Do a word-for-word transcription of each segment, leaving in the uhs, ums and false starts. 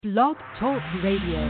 Blog Talk Radio.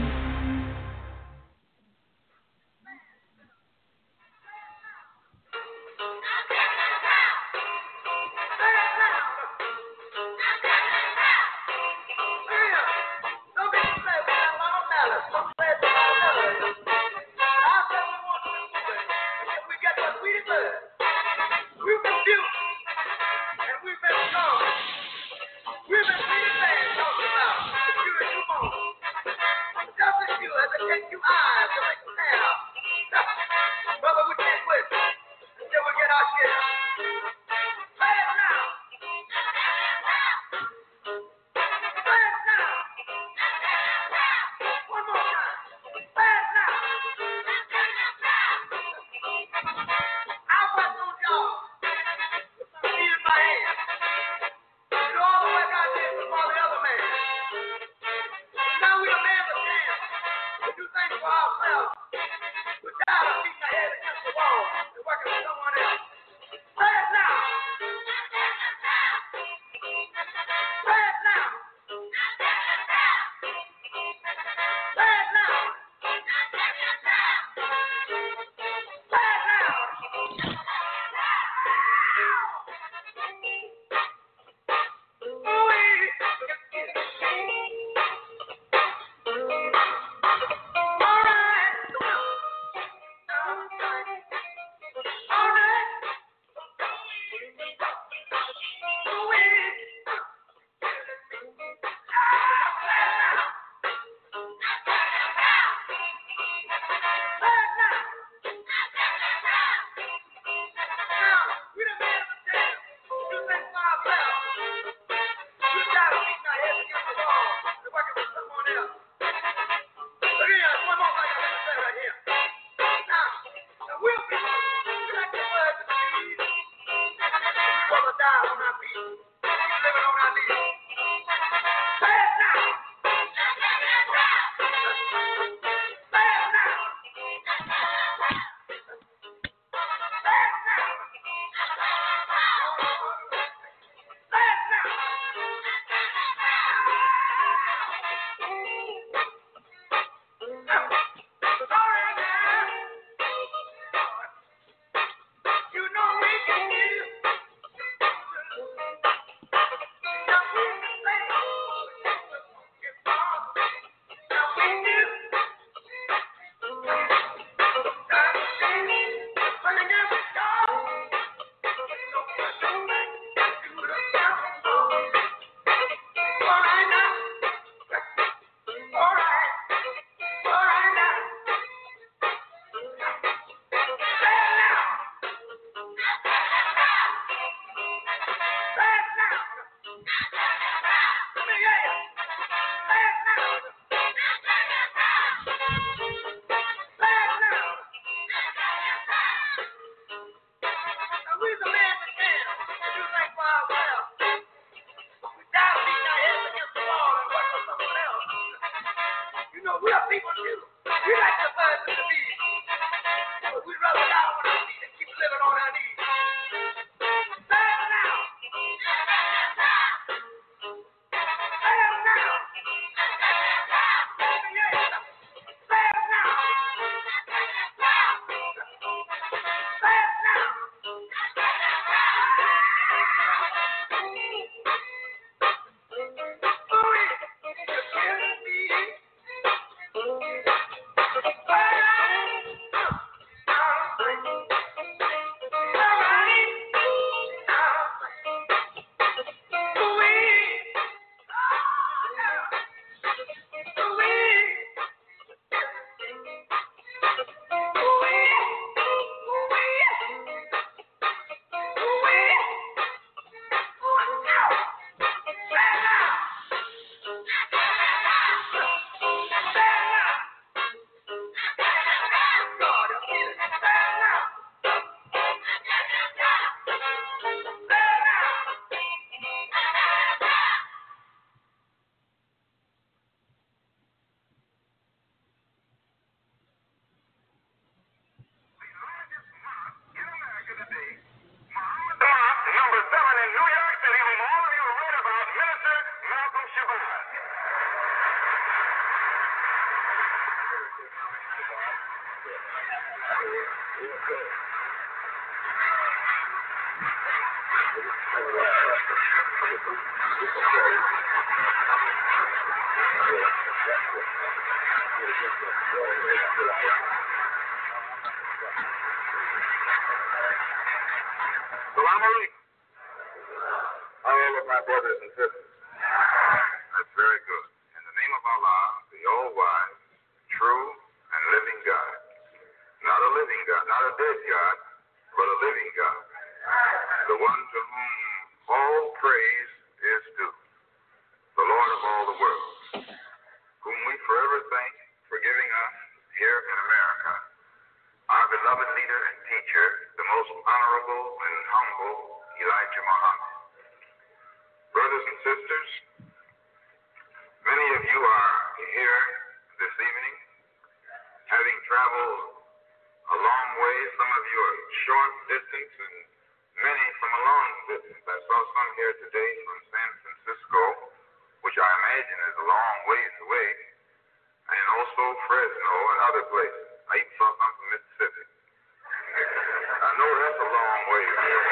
Salaam alaikum. All of my brothers and sisters. That's very good. In the name of Allah, the all-wise, true, and living God. Not a living God, not a dead God, but a living God. The one to whom all praise is due. The Lord of all the world, whom we forever thank for giving us here in America our beloved leader and teacher, the most honorable and humble Elijah Muhammad. Brothers and sisters, many of you are here this evening, having traveled a long way. Some of you are short distance, and many from a long distance. I saw some here today from San Francisco, which I imagine is a long ways away, and also Fresno and other places. I even saw some from Mississippi. I know that's a long way away.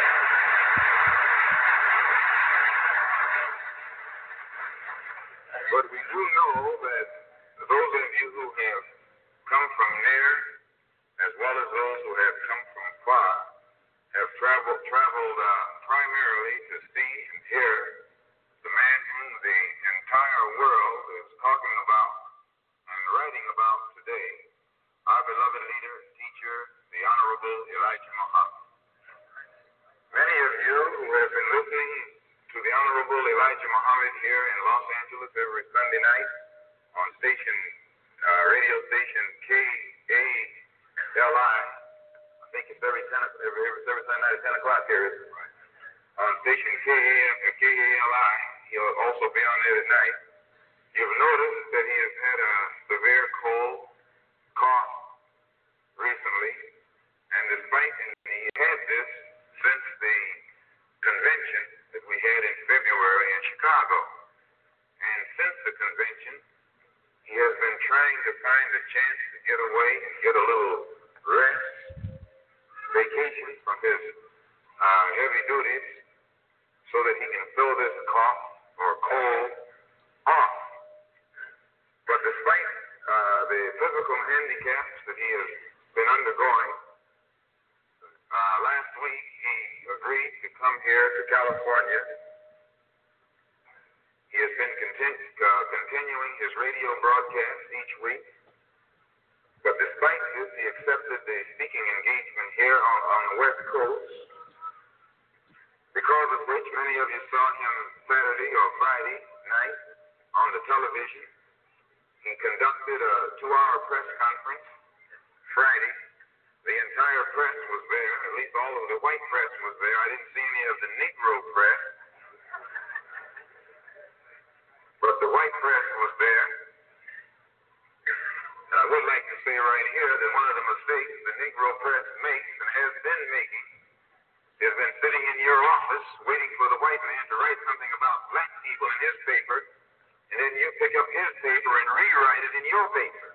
But we do know that those of you who have come from near, as well as those who have come from far, have traveled traveled uh, primarily to see and hear the man whom the entire world is talking about and writing about today, our beloved leader, teacher, the Honorable Elijah Muhammad. Many of you who have been listening to the Honorable Elijah Muhammad here in Los Angeles every Sunday night on station, uh, radio station K A L I. I think it's every ten, every, every, every Sunday night at ten o'clock here, isn't it? Right. On station K A L I. He'll also be on there at night. You've noticed that he has had a severe cold, cough recently, and despite and he had this since the convention that we had in February in Chicago. And since the convention, he has been trying to find a chance to get away and get a little rest, vacation from his uh, heavy duties, so that he can fill this cough or cold off. But despite uh, the physical handicaps that he has been undergoing, uh, last week he agreed to come here to California. He has been continu- uh, continuing his radio broadcast each week. But despite this, he accepted the speaking engagement here on, on the West Coast, because of which many of you saw him Saturday or Friday night on the television. He conducted a two-hour press conference Friday. The entire press was there, at least all of the white press was there. I didn't see any of the Negro press, but the white press was there. And I would like to say right here that one of the mistakes the Negro press makes and has been making has been sitting in your office waiting for the white man to write something about black people in his paper, and then you pick up his paper and rewrite it in your paper.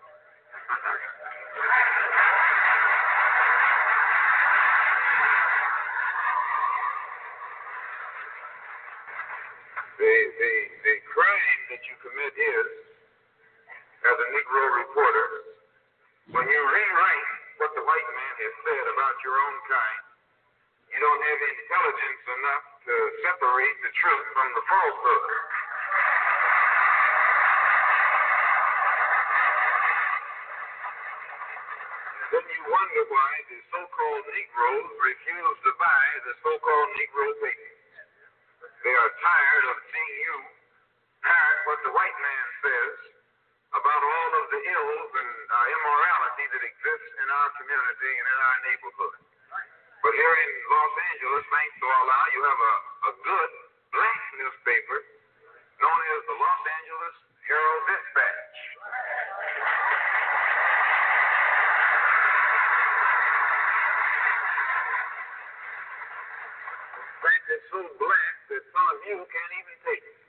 the, the, the crime that you commit is, as a Negro reporter, when you rewrite what the white man has said about your own kind, you don't have intelligence enough to separate the truth from the falsehood. And then you wonder why the so-called Negroes refuse to buy the so-called Negro paper. They are tired of seeing you parrot what the white man says about all of the ills and uh, immorality that exists in our community and in our neighborhood. But here in Los Angeles, thanks to Allah, you have a, a good black newspaper known as the Los Angeles Herald-Dispatch. In fact, it's so black that some of you can't even take it.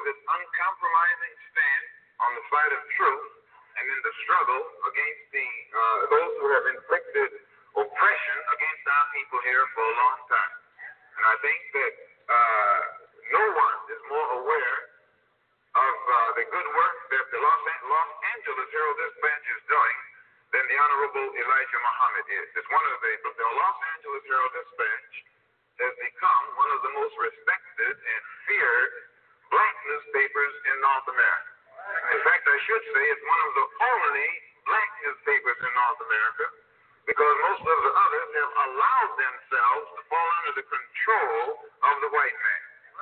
this uncompromising stand on the side of truth and in the struggle against the uh, those who have inflicted oppression against our people here for a long time. And I think that uh, no one is more aware of uh, the good work that the Los, Los Angeles Herald-Dispatch is doing than the Honorable Elijah Muhammad is. It's one of the, the Los Angeles Herald-Dispatch has become one of the most respected and feared black newspapers in North America. In fact, I should say it's one of the only black newspapers in North America, because most of the others have allowed themselves to fall under the control of the white man.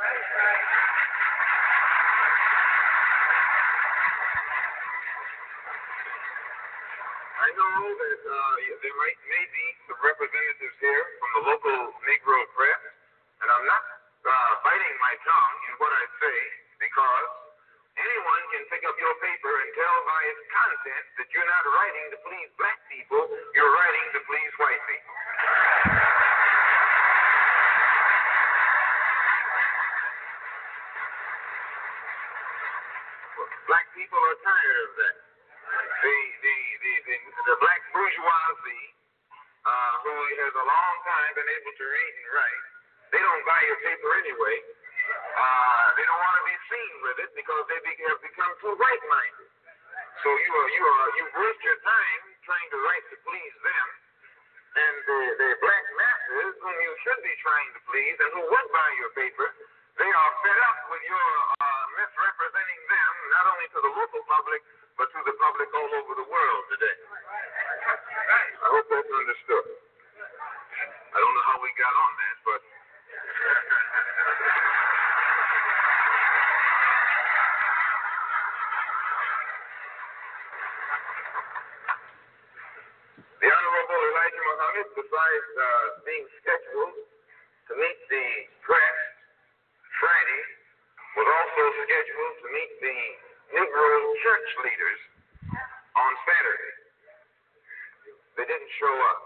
I know that uh, there might may be some representatives here from the local Negro press, and I'm not uh, biting my tongue in what I say, because anyone can pick up your paper and tell by its content that you're not writing to please black people, you're writing to please white people. Well, black people are tired of that. The, the, the, the, the black bourgeoisie, uh, who has a long time been able to read and write, they don't buy your paper anyway. Uh, they don't want to be seen with it because they be, have become too right-minded. So you are, you are, you waste your time trying to write to please them, and the, the black masses whom you should be trying to please and who would buy your paper, they are fed up with your uh, misrepresenting them, not only to the local public, but to the public all over the world today. I hope that's understood. I don't know how we got on that, but the Honorable Elijah Muhammad, besides uh, being scheduled to meet the press Friday, was also scheduled to meet the Negro church leaders on Saturday. They didn't show up.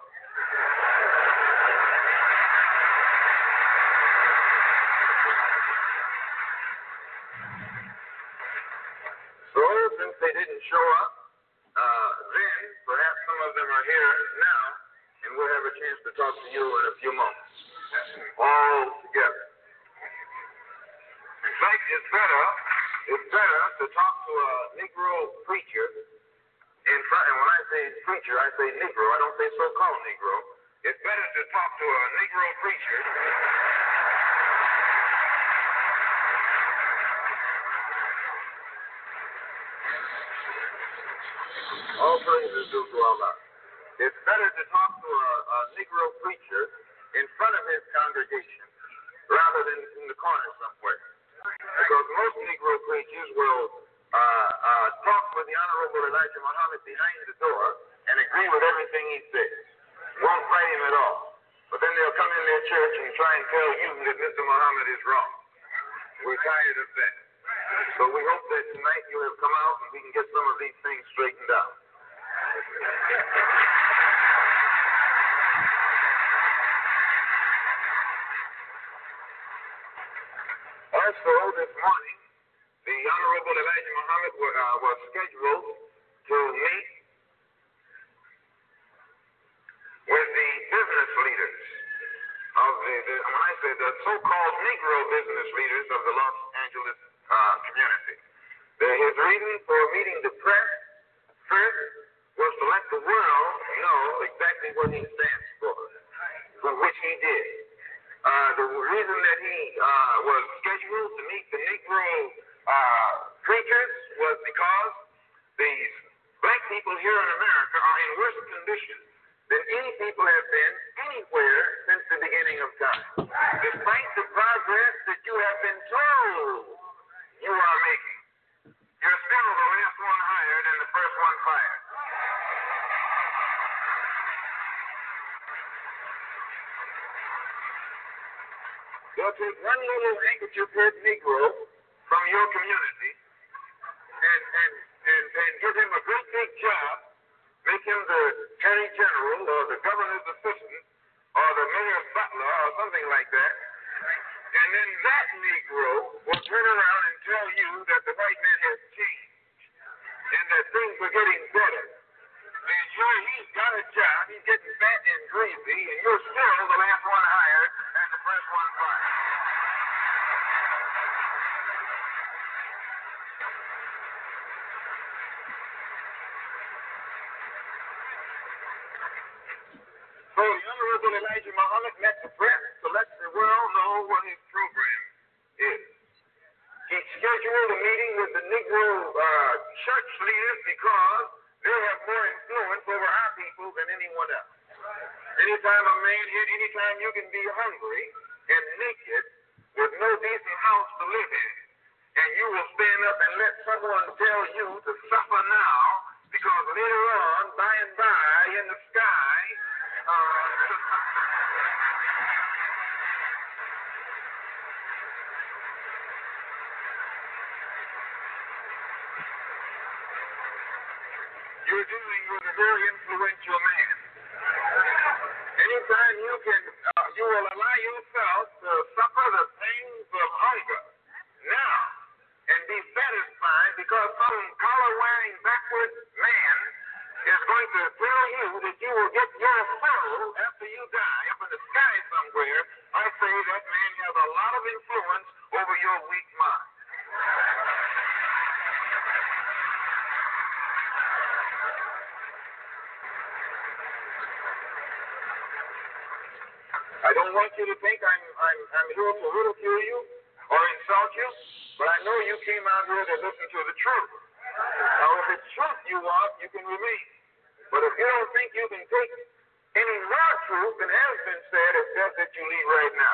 So, since they didn't show up, uh, then perhaps some of them are here now, and we'll have a chance to talk to you in a few moments. All together. In fact, it's better, it's better to talk to a Negro preacher in front, and when I say preacher, I say Negro, I don't say so-called Negro. It's better to talk to a Negro preacher all praises due to Allah. It's better to talk to a, a Negro preacher in front of his congregation rather than in the corner somewhere. Because most Negro preachers will uh, uh, talk with the Honorable Elijah Muhammad behind the door and agree with everything he says. Won't fight him at all. But then they'll come in their church and try and tell you that Mister Muhammad is wrong. We're tired of that. So we hope that tonight you have come out and we can get some of these things straightened out. Also, this morning, the Honorable Elijah Muhammad was, uh, was scheduled to meet with the business leaders of the, the when I say the so-called Negro business leaders of the Los Angeles uh, community. The, his reason for meeting the press first was to let the world know exactly what he stands for, for which he did. Uh, the reason that he uh, was scheduled to meet the Negro uh, preachers was because these black people here in America are in worse condition than any people have been anywhere since the beginning of time. Despite the progress that you have been told you are making, you're still the last one hired and the first one fired. They'll take one little handkerchief-head Negro from your community and, and, and, and give him a great big job, make him the attorney general or the governor's assistant or the mayor's butler or something like that. And then that Negro will turn around and tell you things are getting better. And you're, he's got a job, he's getting fat and greasy, and you're still the last one hired and the first one fired. So the Honorable Elijah Muhammad met the press to let the world know what his program is. He scheduled a meeting with the Negro uh, church leaders because they have more influence over our people than anyone else. Anytime a man hit, anytime you can be hungry and naked with no decent house to live in, and you will stand up and let someone tell you to suffer now because later on, by and by, in the sky, uh, you're dealing with a very influential man. Anytime you can, uh, you will allow yourself to suffer the pains of hunger now and be satisfied because some collar-wearing backward man is going to tell you that you will get your soul after you die up in the sky somewhere. I say that man has a lot of influence over your weak mind. I don't want you to think I'm, I'm, I'm here to ridicule you or insult you, but I know you came out here to listen to the truth. Now, if it's truth you want, you can remain. But if you don't think you can take any more truth than has been said, it's best that you leave right now.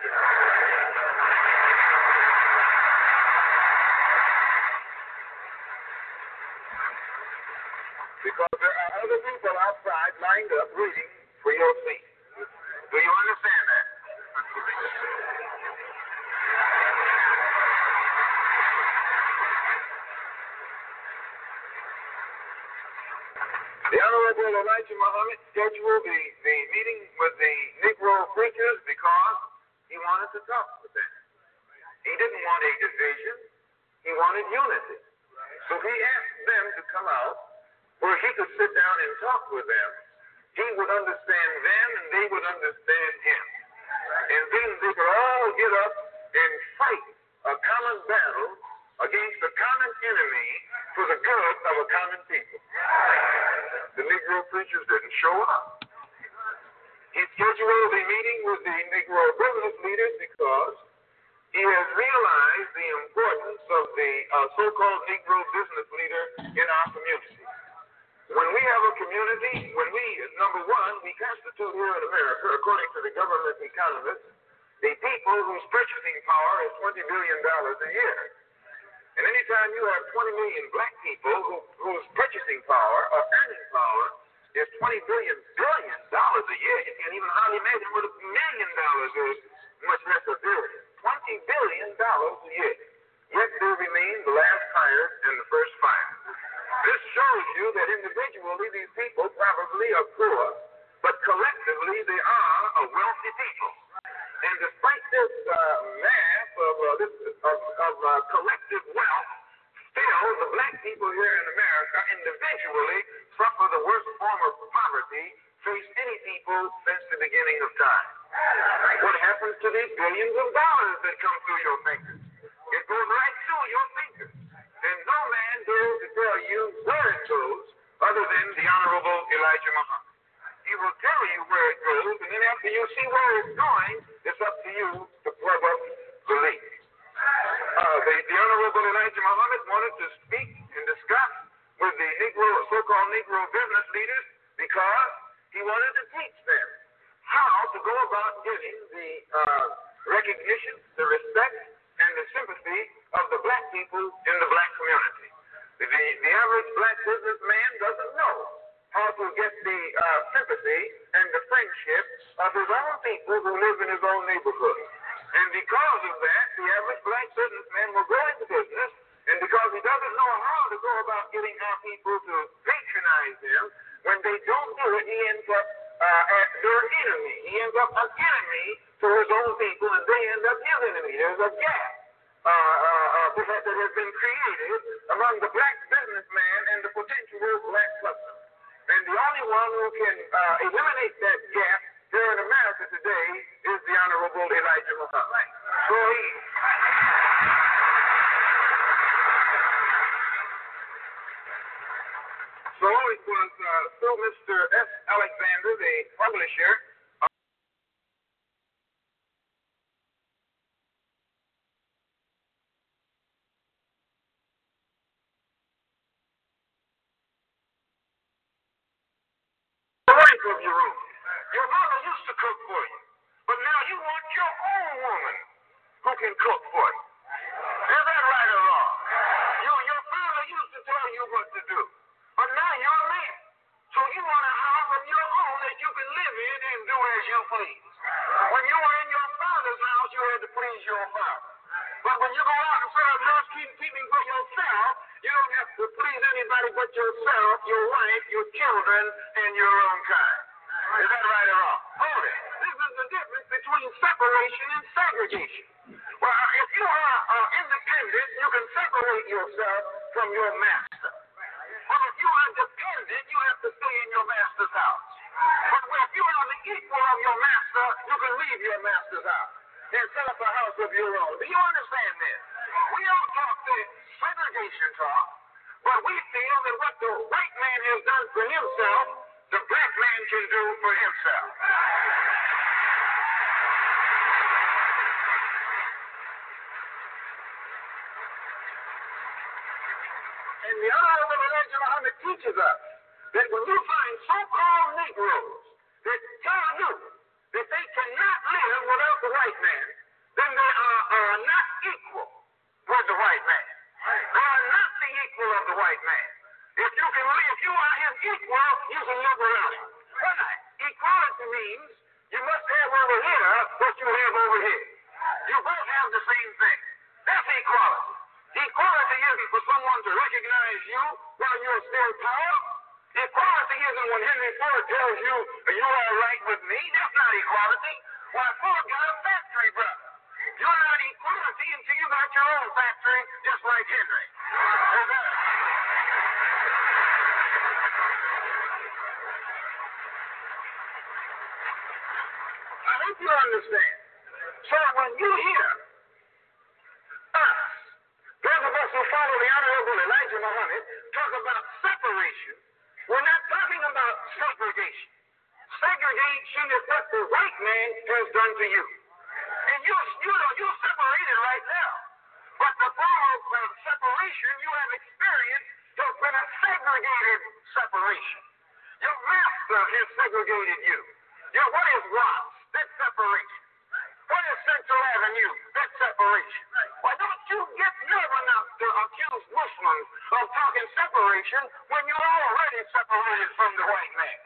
Because there are other people outside lined up waiting for your seat. Do you understand that? The Honorable Elijah Muhammad scheduled the, the meeting with the Negro preachers because he wanted to talk with them. He didn't want a division. He wanted unity. So he asked them to come out where he could sit down and talk with them. He would understand them and they would understand him. And then they could all get up and fight a common battle against a common enemy for the good of a common people. The Negro preachers didn't show up. He scheduled a meeting with the Negro business leaders because he has realized the importance of the uh, so-called Negro business leader in our community. When we have a community, when we, number one, we constitute here in America, according to the government economists, a people whose purchasing power is twenty billion dollars a year. And anytime you have twenty million black people who, whose purchasing power or earning power is twenty billion billion dollars a year, you can't even hardly imagine what a million dollars is, much less a billion. twenty billion dollars a year. Yet they remain the last hired and the first fired. This shows you that individually these people probably are poor, but collectively they are a wealthy people. And despite this uh, mass of, uh, this, of, of uh, collective wealth, still the black people here in America individually suffer the worst form of poverty faced any people since the beginning of time. What happens to these billions of dollars that come through your fingers? It goes right through your fingers. And no man dares to tell you where it goes other than the Honorable Elijah Muhammad. He will tell you where it goes, and then after you see where it's going, it's up to you to plug up the leak. Uh, the, the Honorable Elijah Muhammad wanted to speak and discuss with the Negro, so-called Negro business leaders because he wanted to teach them how to go about getting the uh, recognition, the respect, and the sympathy of the black people in the black community. The, the average black businessman doesn't know how to get the uh, sympathy and the friendship of his own people who live in his own neighborhood. And because of that, the average black businessman will go into business, and because he doesn't know how to go about getting our people to patronize him, when they don't do it, he ends up uh, as their enemy. He ends up an enemy to his own people, and they end up his enemy. There's a gap uh, uh, uh, that has been created among the black businessman and the potential equal black custom. And the only one who can uh, eliminate that gap here in America today is the Honorable Elijah Muhammad. So he... So it was uh, through Mister S. Alexander, the publisher, of your own. Your mother used to cook for you, but now you want your own woman who can cook for you. Is that right or wrong? You, your father used to tell you what to do, but now you're a man. So you want a house of your own that you can live in and do as you please. When you were in your father's house, you had to please your father. But when you go out and set up housekeeping for yourself, you don't have to please anybody but yourself, your wife, your children, and your own kind. Is that right or wrong? Hold it. This is the difference between separation and segregation. Well, if you are uh, independent, you can separate yourself from your master. But if you are dependent, you have to stay in your master's house. But if you are the equal of your master, you can leave your master's house and set up a house of your own. Do you understand this? We don't talk this segregation talk, but we feel that what the white man has done for himself, the black man can do for himself. And the Honorable Elijah Muhammad teaches us that when you find so-called Negroes that tell you that they cannot live without the white man, then they are, are not equal with the white man. They are not the equal of the white man. If you can live, if you are his equal, you can live without him. Why? Equality means you must have over here what you have over here. You both have the same thing. That's equality. Equality isn't for someone to recognize you while you're still power. Equality isn't when Henry Ford tells you you're all right with me. That's not equality. Why, Ford got a factory, brother. You're not equality until you got your own factory, just like Henry. I hope you understand. So when you hear us, those of us who follow the Honorable Elijah Muhammad, talk about separation, we're not talking about segregation. Segregation is what the white man has done to you. And you, you know, you're separated right now. But the form of uh, separation you have experienced has been a segregated separation. Your master has segregated you. Your, what is Watts? That's separation. What is Central Avenue? That's separation. Why don't you get nerve enough to accuse Muslims of talking separation when you're already separated from the white man?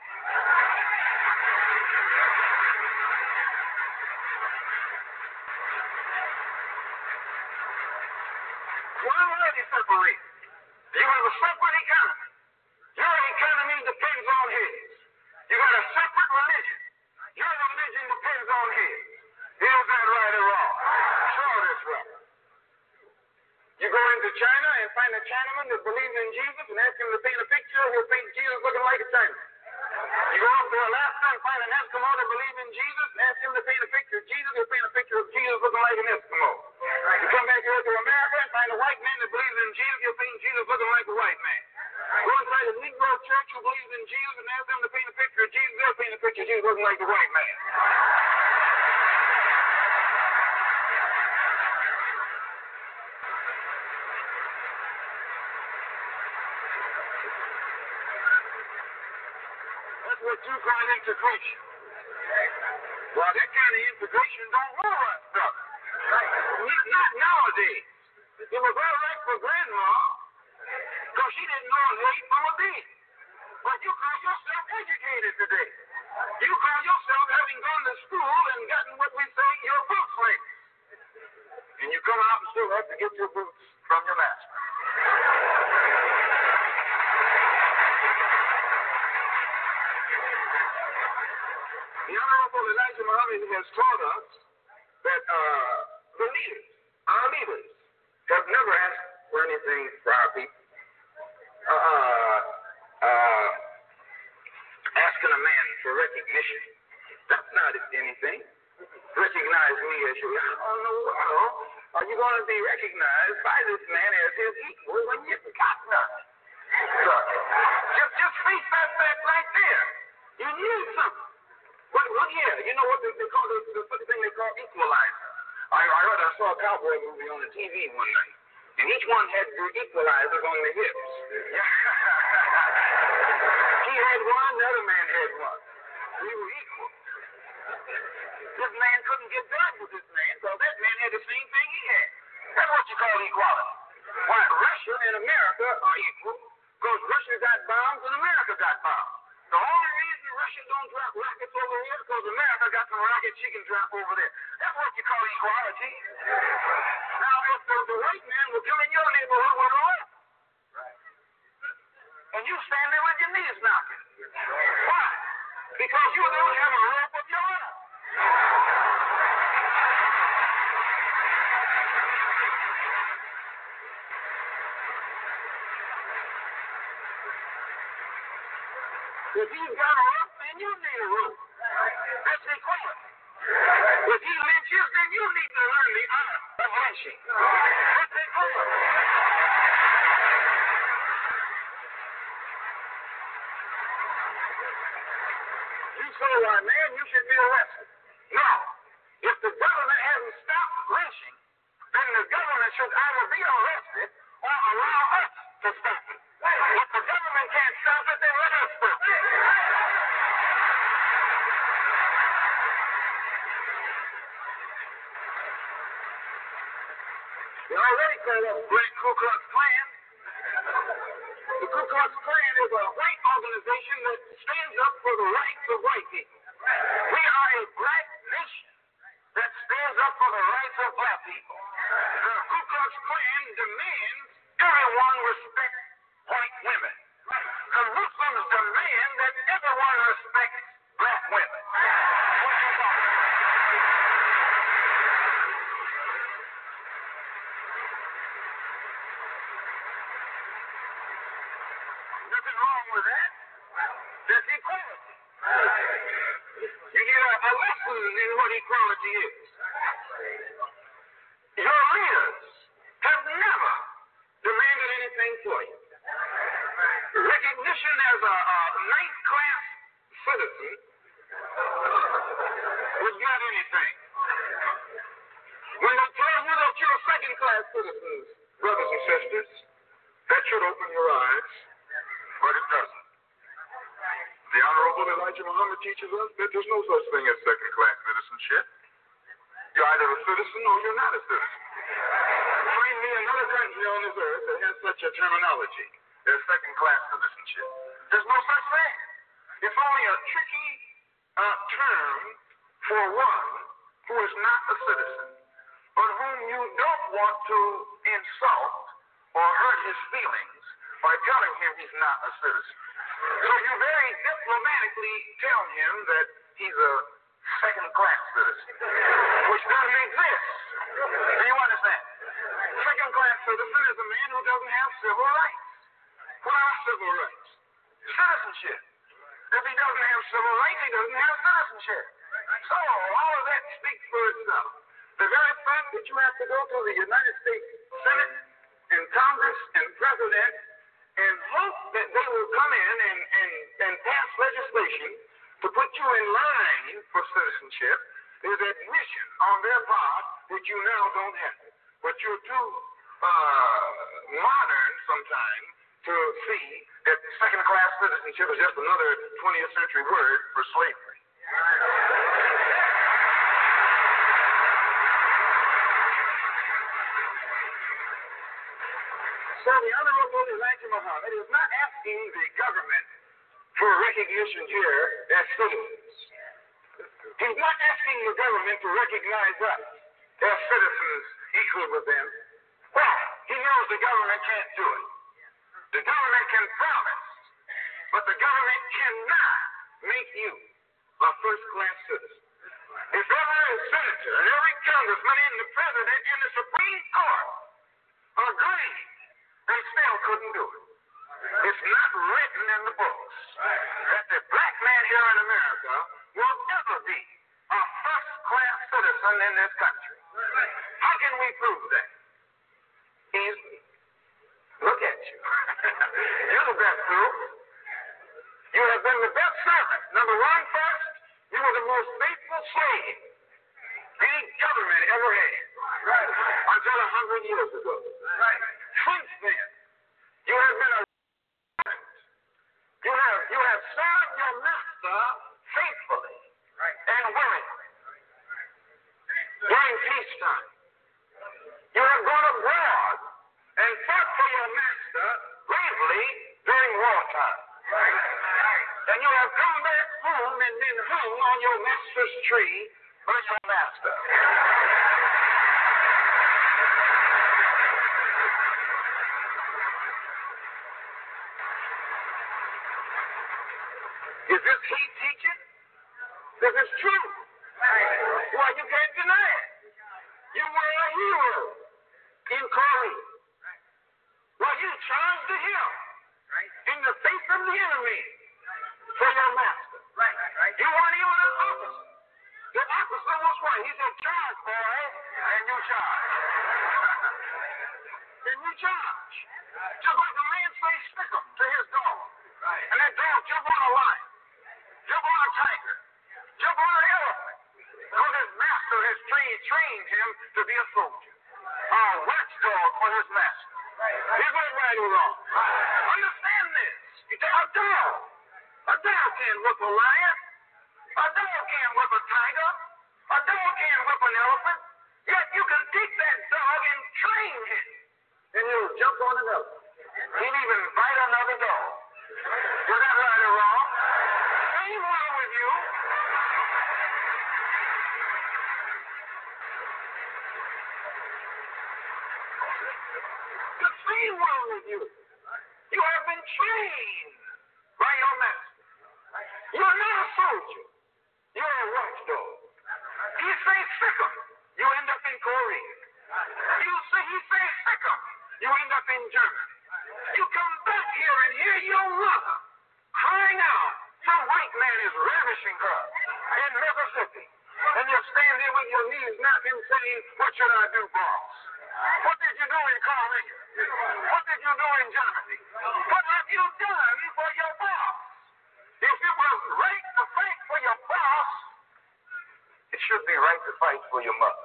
You're already separated. You have a separate economy. Your economy depends on his. You got a separate religion. Your religion depends on his. Is that right or wrong? Sure, that's right. You go into China and find a Chinaman that believes in Jesus and ask him to paint a picture, he'll paint Jesus looking like a Chinaman. You go up to Alaska and find an Eskimo that believes in Jesus and ask him to paint a picture of Jesus, he'll paint a picture of Jesus looking like an Eskimo. You come back here to America and find a white man that believes in Jesus, he'll paint Jesus looking like a white man. Go inside a Negro church who believes in Jesus and ask them to paint a picture of Jesus, they'll paint a picture of Jesus looking like the white man. That's what you call integration. Well, that kind of integration don't move us, brother. Not nowadays. It was all right for grandma, because she didn't know a late from a big. But you call yourself educated today. You call yourself having gone to school and gotten what we say your boots late. And you come out and still have to get your boots from your master. The Honorable Elijah Muhammad has taught us that uh, the leaders, our leaders, have never asked for anything for our people. Uh, for recognition. That's not anything. Recognize me as you. How in the world are you going to be recognized by this man as his equal when you got nothing? So, just, just face that fact right there. You need something. But look here, you know what they, they call the, the, the thing they call equalizer. I, I heard I saw a cowboy movie on the T V one night, and each one had the equalizers on the hips. He had one, the other man had one. We were equal. This man couldn't get done with this man because that man had the same thing he had. That's what you call equality. Why, Russia and America are equal because Russia got bombs and America got bombs. The only reason Russia don't drop rockets over here is because America got some rockets she can drop over there. That's what you call equality. Now, if the, the white man will kill in your neighborhood with a rope, and you stand there with your knees knocking. Why? Because you don't have a rope of your own. If he's got a rope, then you need a rope. That's equality. If he lynches, then you need to learn the art of lynching. That's equality. You say, why, man, you should be arrested. No. If the government hasn't stopped lynching, then the government should either be arrested or allow us to stop it. If the government can't stop it, then let us stop it. They already call us Black Ku Klux Klan. The Ku Klux Klan is a white organization that stands up for the rights of white people. We are a black nation that stands up for the rights of black people. The Ku Klux Klan demands everyone respect white women. The Muslims demand that everyone respect black women. Nothing wrong with that. That's equality. You get a, a lesson in what equality is. Your leaders have never demanded anything for you. Recognition as a, a ninth-class citizen was not anything. When they tell you that you're second-class citizens, brothers and sisters, that should open your eyes, but it doesn't. The Honorable Elijah Muhammad teaches us that there's no such thing as second-class citizenship. You're either a citizen or you're not a citizen. Find me another country on this earth that has such a terminology as second-class citizenship. There's no such thing. It's only a tricky uh, term for one who is not a citizen, but whom you don't want to insult or hurt his feelings by telling him he's not a citizen. So you very diplomatically tell him that he's a second-class citizen, which doesn't exist. Do you understand? Second-class citizen is a man who doesn't have civil rights. What are civil rights? Citizenship. If he doesn't have civil rights, he doesn't have citizenship. So all of that speaks for itself. The very fact that you have to go to the United States Senate and Congress and President and hope that they will come in and, and, and pass legislation to put you in line for citizenship is admission on their part that you now don't have it. But you're too uh, modern sometimes to see that second-class citizenship is just another twentieth century word for slavery. So the Honorable Elijah Muhammad is not asking the government for recognition here as citizens. He's not asking the government to recognize us as citizens equal with them. Why? He knows the government can't do it. The government can promise, but the government cannot make you a first-class citizen. If every senator and every congressman and the president and the Supreme Court agreed, they still couldn't do it. It's not written in the books that the black man here in America in this country. How can we prove that? Easily. Look at you. You're the best proof. You have been the best servant. Number one, first, you were the most faithful slave any government ever had. Right. Until a hundred years ago. Right. Since then, you have been a you have you have served your master faithfully right. and willingly during peacetime. You have gone abroad and fought for your master bravely during wartime. Right. And you have come back home and been hung on your master's tree for your master. Is this he teaching? This is true. Well, you can't deny it. You were a hero in Korea. Well, you charged the hill in the face of the enemy for your master. You weren't even an officer. The officer was what? He said, charge, boy, and you charge. And you charge. Just like a man says, stick him to his dog. And that dog jump on a lion. Jump on a tiger. Jump on an elephant. Because his master has trained, trained him to be a soldier. A watchdog for his master. Is that right or wrong? Understand this. A dog. A dog can't whip a lion. A dog can't whip a tiger. A dog can't whip an elephant. Yet you can take that dog and train him. And he'll jump on an elephant. He'll even bite another dog. Is that right or wrong? Ain't wrong with you. The same wrong with you. You have been trained by your master. You're not a soldier. You're a watchdog. He says sick 'em, you end up in Korea. You say he says sick 'em, you end up in Germany. You come back here and hear your mother crying out. Some white man is ravishing her in Mississippi. And you stand there with your knees knocking, saying, what should I do, boss? What did you do in Korea? What did you do in Germany? What have you done for your boss? If it was right to fight for your boss, it should be right to fight for your mother.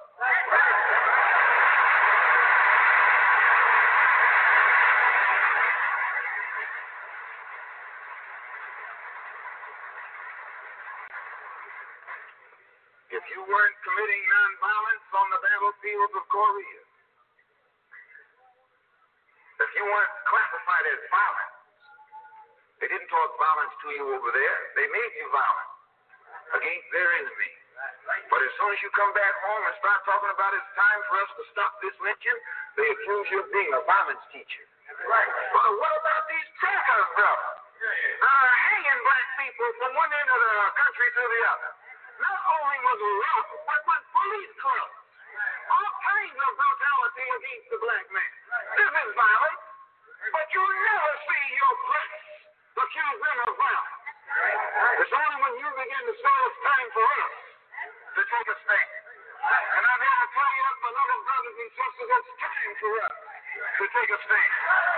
If you weren't committing nonviolence on the battlefields of Korea, if you weren't classified as violent, they didn't talk violence to you over there. They made you violent against their enemy. But as soon as you come back home and start talking about it's time for us to stop this lynching, they accuse you of being a violence teacher. Right. But what about these trackers, brother? That are hanging black people from one end of the country to the other. Not only was it rough, but with police clubs. All kinds of brutality against the black man. This is violence, but you never see your press accuse them of violence. It's only when you begin to say it's time for us to take a stand. And I'm here to tell you, beloved brothers and sisters, it's time for us to take a stand.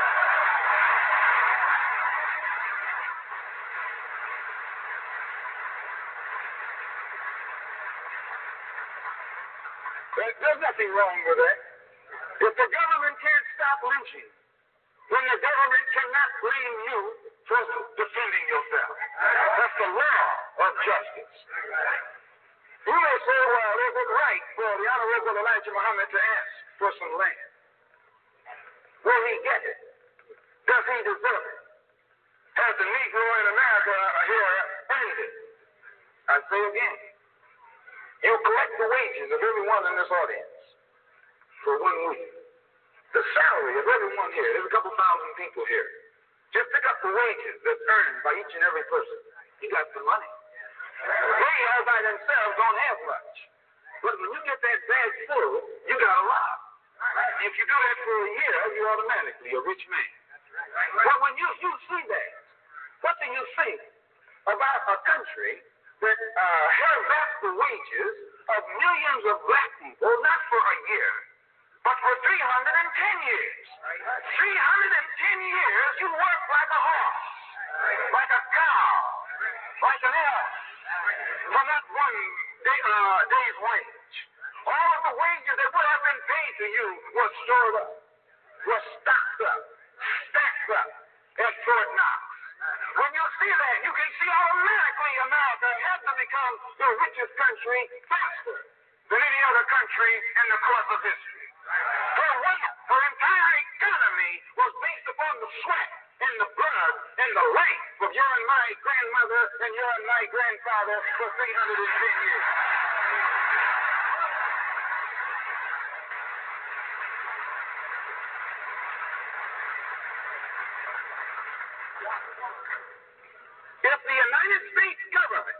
There's nothing wrong with that. If the government can't stop lynching, then the government cannot blame you for defending yourself. That's the law of justice. You may say, well, is it right for the Honorable Elijah Muhammad to ask for some land? Will he get it? Does he deserve it? Has the Negro in America here earned it? I say again, you collect the wages of everyone in this audience for one week. The salary of everyone here, there's a couple thousand people here. Just pick up the wages that's earned by each and every person. You got some money. They all by themselves don't have much. But when you get that bag full, you got a lot. If you do that for a year, you're automatically a rich man. But when you, you see that, what do you think about a country that uh, held back the wages of millions of black people, not for a year, but for three hundred ten years. three hundred ten years, you work like a horse, like a cow, like an elf, for not one day, uh, day's wage. All of the wages that would have been paid to you was stored up, was stocked up, stacked up at Fort Knox. When you see that, you can see automatically America had to become the richest country faster than any other country in the course of history. Her wealth, her entire economy was based upon the sweat and the blood and the life of your and my grandmother and your and my grandfather for three hundred ten years. If the United States government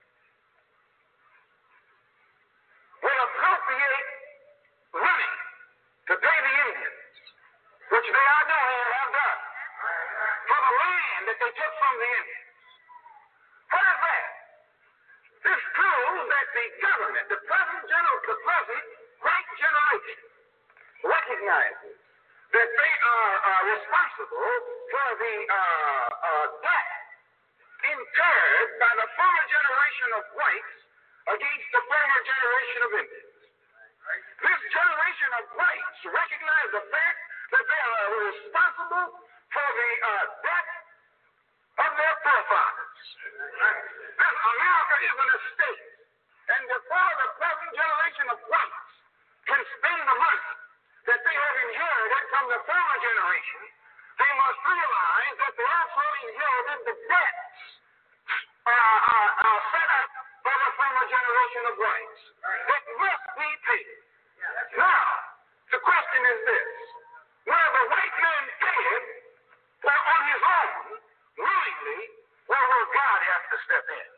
will appropriate money to pay the Indians, which they are doing and have done, for the land that they took from the Indians, what is that? This proves that the government, the present general, the present white generation, recognizes that they are uh, responsible for the uh, uh, debt incurred by the former generation of whites against the former generation of Indians. This generation of whites recognize the fact that they are responsible for the uh, debt of their forefathers. This America is an estate, and before the present generation of whites can spend the money that they have inherited from the former generation, they must realize that they also inherited the debts uh, uh, uh, set up by the former generation of whites that must be paid. Now, the question is this: will the white man pay it or on his own, willingly, or will God have to step in?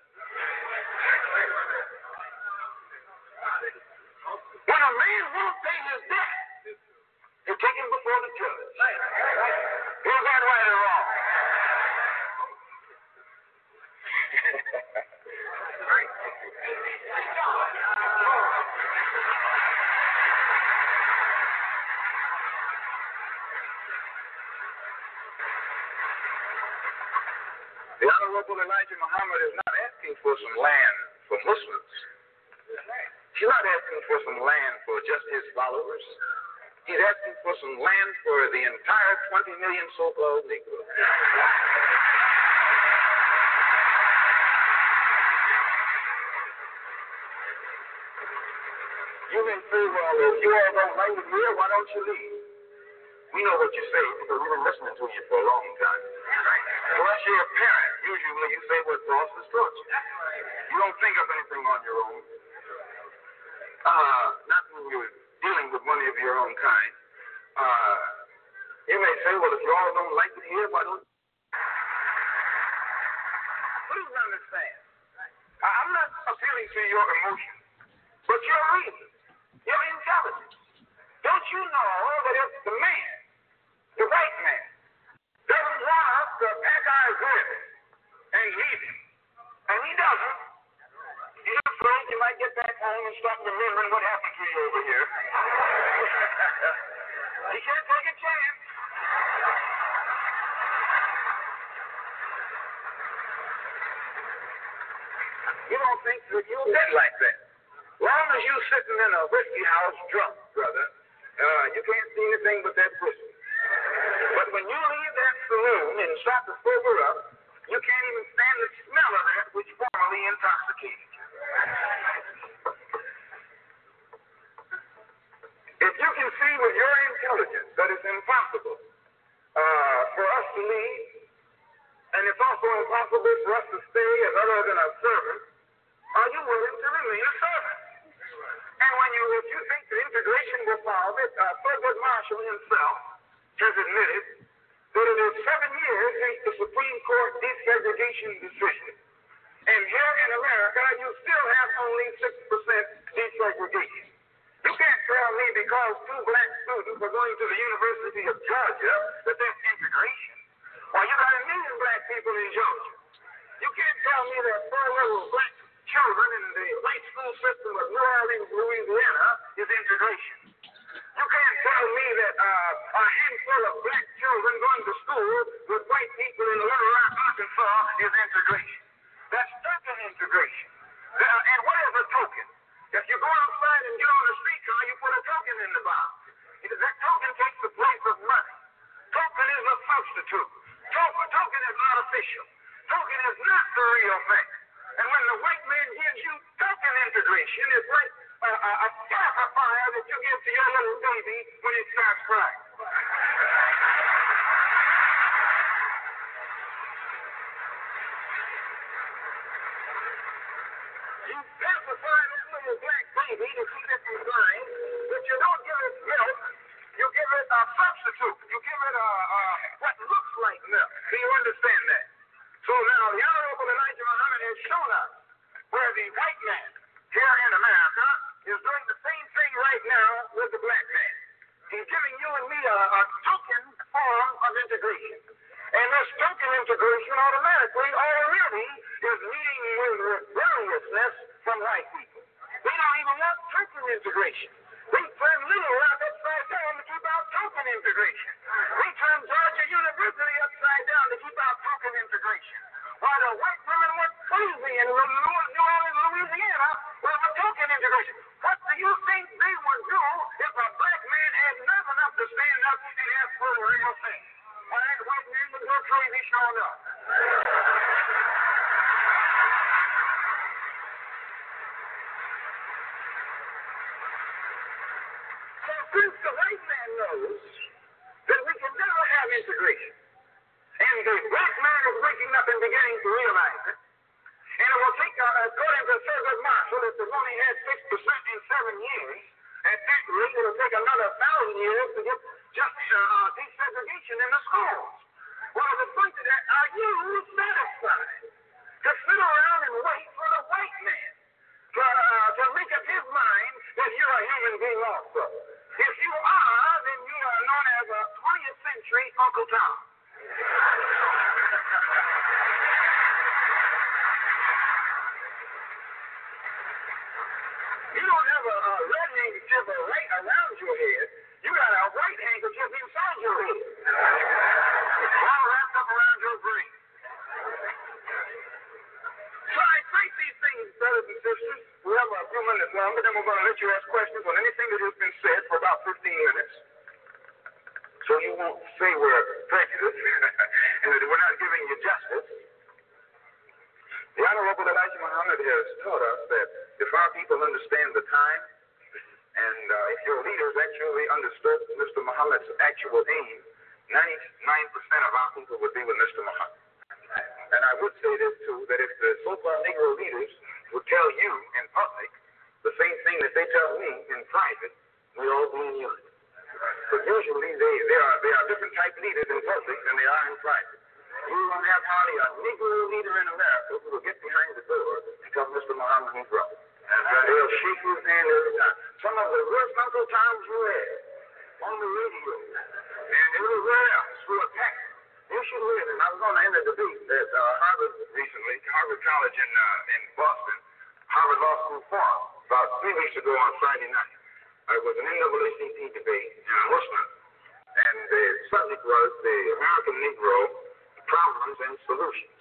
When a man won't pay his debt, you take him before the judge. Is that right or wrong? The Honorable Elijah Muhammad is not asking for some land for Muslims. He's not asking for some land for just his followers. He's asking for some land for the entire twenty million so-called Negroes. You may say, well, if you all don't like it here, why don't you leave? We know what you say because we've been listening to you for a long time. Unless you're a parent, usually you say what boss has taught you. You don't think of anything on your own. Uh, not when you're dealing with money of your own kind. Uh, you may say, well, if you all don't like it here, why don't you? Please understand. I'm not appealing to your emotions, but your reason, your intelligence. Don't you know that if the man, the white man, doesn't want us to pack our goods and leave him, and he doesn't, you're afraid you might get back home and start remembering what happened to you over here. You can't take a chance. You don't think that you'll get like that. Long as you're sitting in a whiskey house drunk, brother, uh, you can't see anything but that whiskey. But when you leave that saloon and start to sober up, you can't even stand the smell of that which formerly intoxicated you. If you can see with your intelligence that it's impossible uh, for us to leave, and it's also impossible for us to stay as other than a servant, are you willing to remain a servant? And when you, if you think that integration will solve it, uh, Thurgood Marshall himself has admitted that it is seven years since the Supreme Court desegregation decision. And here in America, you still have only six percent desegregation. You can't tell me because two black students are going to the University of Georgia that that's integration. Well, you got a million black people in Georgia. You can't tell me that four little black children in the white school system of New Orleans, Louisiana, is integration. You can't tell me that uh, a handful of black children going to school with white people in Little Rock, Arkansas, is integration. That's token integration. Uh, and what is a token? If you go outside and get on a streetcar, you put a token in the box. That token takes the place of money. Token is a substitute. Token, token is artificial. Token is not the real thing. And when the white man gives you token integration, it's like a, a, a pacifier that you give to your little baby when it starts crying. You pacify that little black baby to keep it from crying, but you don't give it milk. You give it a substitute. You give it a, a what looks like milk. Do you understand that? So now the Honorable Elijah Muhammad has shown us where the white man here in America is doing the same thing right now with the black man. He's giving you and me a, a token form of integration. And this token integration automatically already is meeting with rebelliousness from white people. They don't even want token integration. They turn Little Rock upside down to keep out token integration. They turn Georgia University upside down to keep out token integration. While the white women went crazy in New Orleans, Louisiana, with the token integration. What do you think they would do if a black man had nerve enough to stand up and ask for the real thing? Why, that white man would go crazy showing up. Since the white man knows that we can never have integration, and the black man is waking up and beginning to realize it, and it will take, uh, according to Thurgood Marshall, if they've only had six percent in seven years, at that rate it will take another thousand years to get just uh, desegregation in the schools. Well, the point of that, are you satisfied to sit around and wait for the white man to, uh, to make up his mind that you're a human being also? If you are, then you are known as a twentieth century Uncle Tom. You don't have a, a red handkerchief right around your head. You got a white handkerchief inside your head. All wrapped up around your brain. So I cite these things, brothers and sisters. We have a few minutes longer, then we're going to let you ask questions on anything that has been said for about fifteen minutes. So you won't say we're prejudiced and that we're not giving you justice. The Honorable Elijah Muhammad has taught us that if our people understand the time, and uh, if your leaders actually understood Mister Muhammad's actual aim, ninety-nine percent of our people would be with Mister Muhammad. And I would say this too, that if the so-called Negro leaders would tell you in public the same thing that they tell me in private, we all be in unity. But usually they, they, are, they are different type leaders in public than they are in private. You won't have hardly a Negro leader in America who will get behind the door and tell Mister Muhammad he's wrong. And uh, they'll shake his hand every time. Some of the worst Uncle Toms you had on the radio and everywhere else who attack. You should hear them. I was on the end of the debate at uh, Harvard recently, Harvard College in uh, in Boston, Harvard Law School Forum, about three weeks ago on Friday night. It was an N double A C P debate in Muslim, and the subject was the American Negro problems and solutions.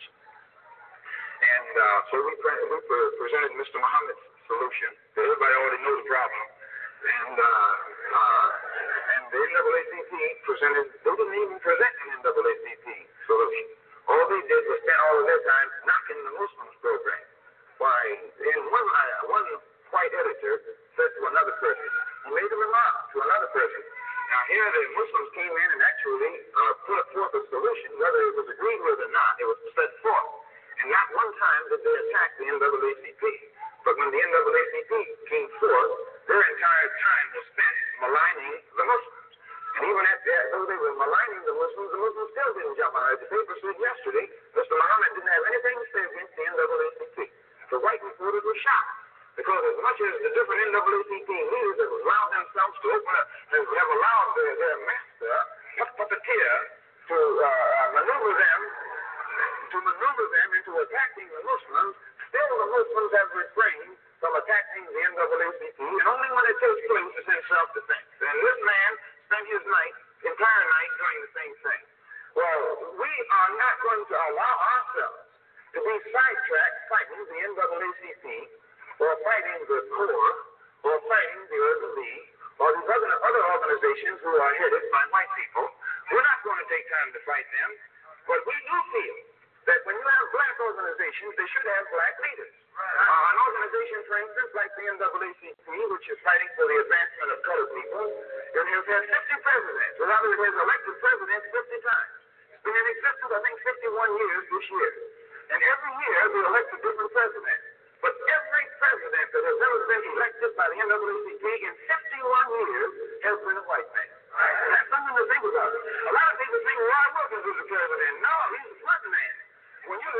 And uh, so we, pre- we pre- presented Mister Muhammad's solution. Everybody already knows the problem. And uh, uh, and the N double A C P presented, they didn't even present an N double A C P solution. All they did was spend all of their time knocking the Muslims program. Why, and one, uh, one white editor said to another person, he made a remark to another person. Now here the Muslims came in and actually uh, put forth a solution, whether it was agreed with or not, it was set forth. And not one time did they attack the N double A C P. But when the N double A C P came forth, their entire time was spent maligning the Muslims. And even at that, though they were maligning the Muslims, the Muslims still didn't jump on it. The paper said yesterday, Mister Muhammad didn't have anything to say against the N double A C P. The white reporters were shocked. Because as much as the different N double A C P leaders have allowed themselves to open up, have allowed their, their master, puppeteer, to uh, maneuver them, to maneuver them into attacking the Muslims, Still, the Muslims have refrained from attacking the N double A C P, and only when it takes place is in self-defense. And this man spent his night, entire night, doing the same thing. Well, we are not going to allow ourselves to be sidetracked fighting the N double A C P, or fighting the Corps, or fighting the Urban League, or these other, other organizations who are headed by white people. We're not going to take time to fight them, but we do feel that when you have black organizations, they should have black leaders. Uh, an organization, for instance, like the N double A C P, which is fighting for the advancement of colored people, it has had fifty presidents, or rather it has elected presidents fifty times. It's been in existence, I think, fifty-one years this year. And every year they elect a different president. But every president that has ever been elected by the N double A C P in fifty-one years has been a white man. That's something to think about. A lot of people think Roy Wilkins was the president. No, he's the front man. When you...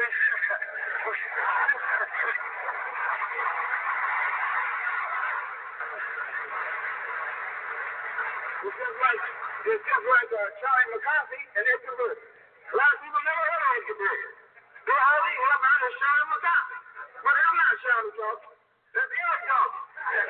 It's just like, it's just like uh, Charlie McCarthy and Edgar Burton. A lot of people never heard of Edgar Burton. They always hear about is Charlie McCarthy. But I'm not Charlie talking. That's Eric talking.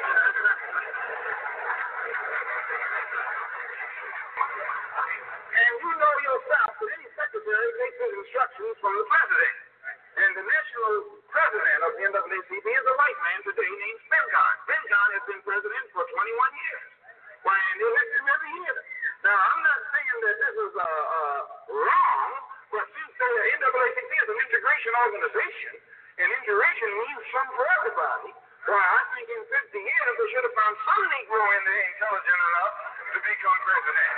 And you know yourself that any secretary takes his instructions from the president. And the national president of the N double A C P is a white man today named Spingarn. Spingarn has been president for twenty-one years. Why, and they elect him every year. Now, I'm not saying that this is uh, uh, wrong, but since the N double A C P is an integration organization, and integration means some for everybody, why, I think in fifty years they should have found some Negro in there intelligent enough to become president.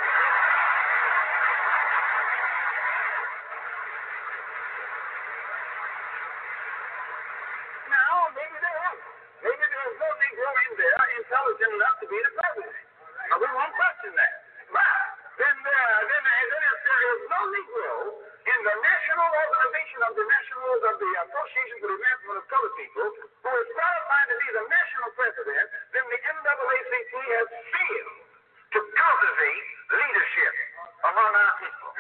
Now, maybe there is. Maybe there's no Negro in there intelligent enough to be the president. Now, we won't question that. But then, uh, then, uh, then if there is no Negro in the national organization of the nationals of the Association for the Advancement of Colored People, who is qualified to be the national president, then the N double A C P has failed to cultivate leadership among our people.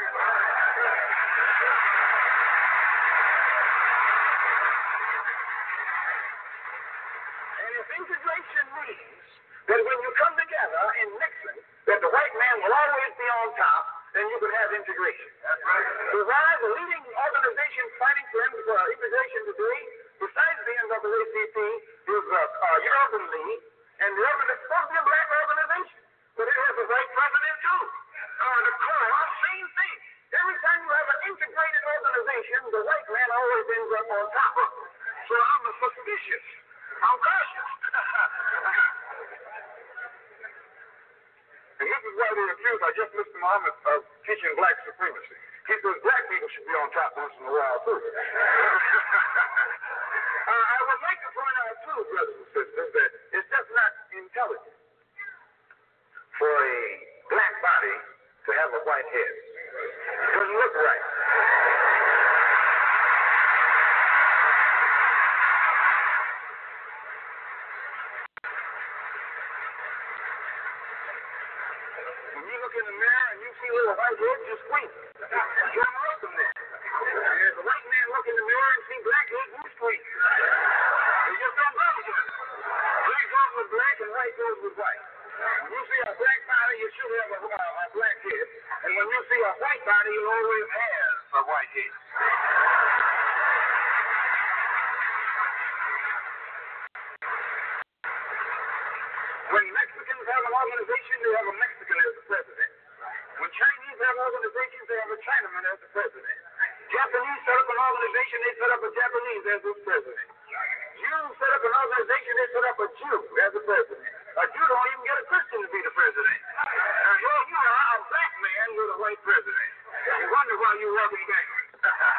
And if integration means that when you come together in Nixon, that the white man will always be on top, then you can have integration. That's right. So why the leading organization fighting for integration today, besides the N double A C P, is uh, uh, Urban League, and the Urban is supposed to be a black organization, but it has a white president too. Uh, the Corps, same thing. Every time you have an integrated organization, the white man always ends up on top of it. So I'm suspicious. I'm cautious. And this is why they accuse I just Mister Muhammad of teaching black supremacy. He says black people should be on top once in a while, too. uh, I would like to point out, too, brothers and sisters, that it's just not intelligent for a black body to have a white head. It doesn't look right. In the mirror and you see little white heads, you squeak. You're awesome there. And if a white man look in the mirror and see black heads, you squeak. They just don't go together. Black goes with black and white goes with white. When you see a black body, you should have a, a, a black head. And when you see a white body, you always have a white head. When Mexicans have an organization, they have a Mexican as the president. When Chinese have organizations, they have a Chinaman as the president. Japanese set up an organization, they set up a Japanese as the president. Jews set up an organization, they set up a Jew as the president. A Jew don't even get a Christian to be the president. Now, here you are, a black man with a white president. You wonder why you're walking backwards.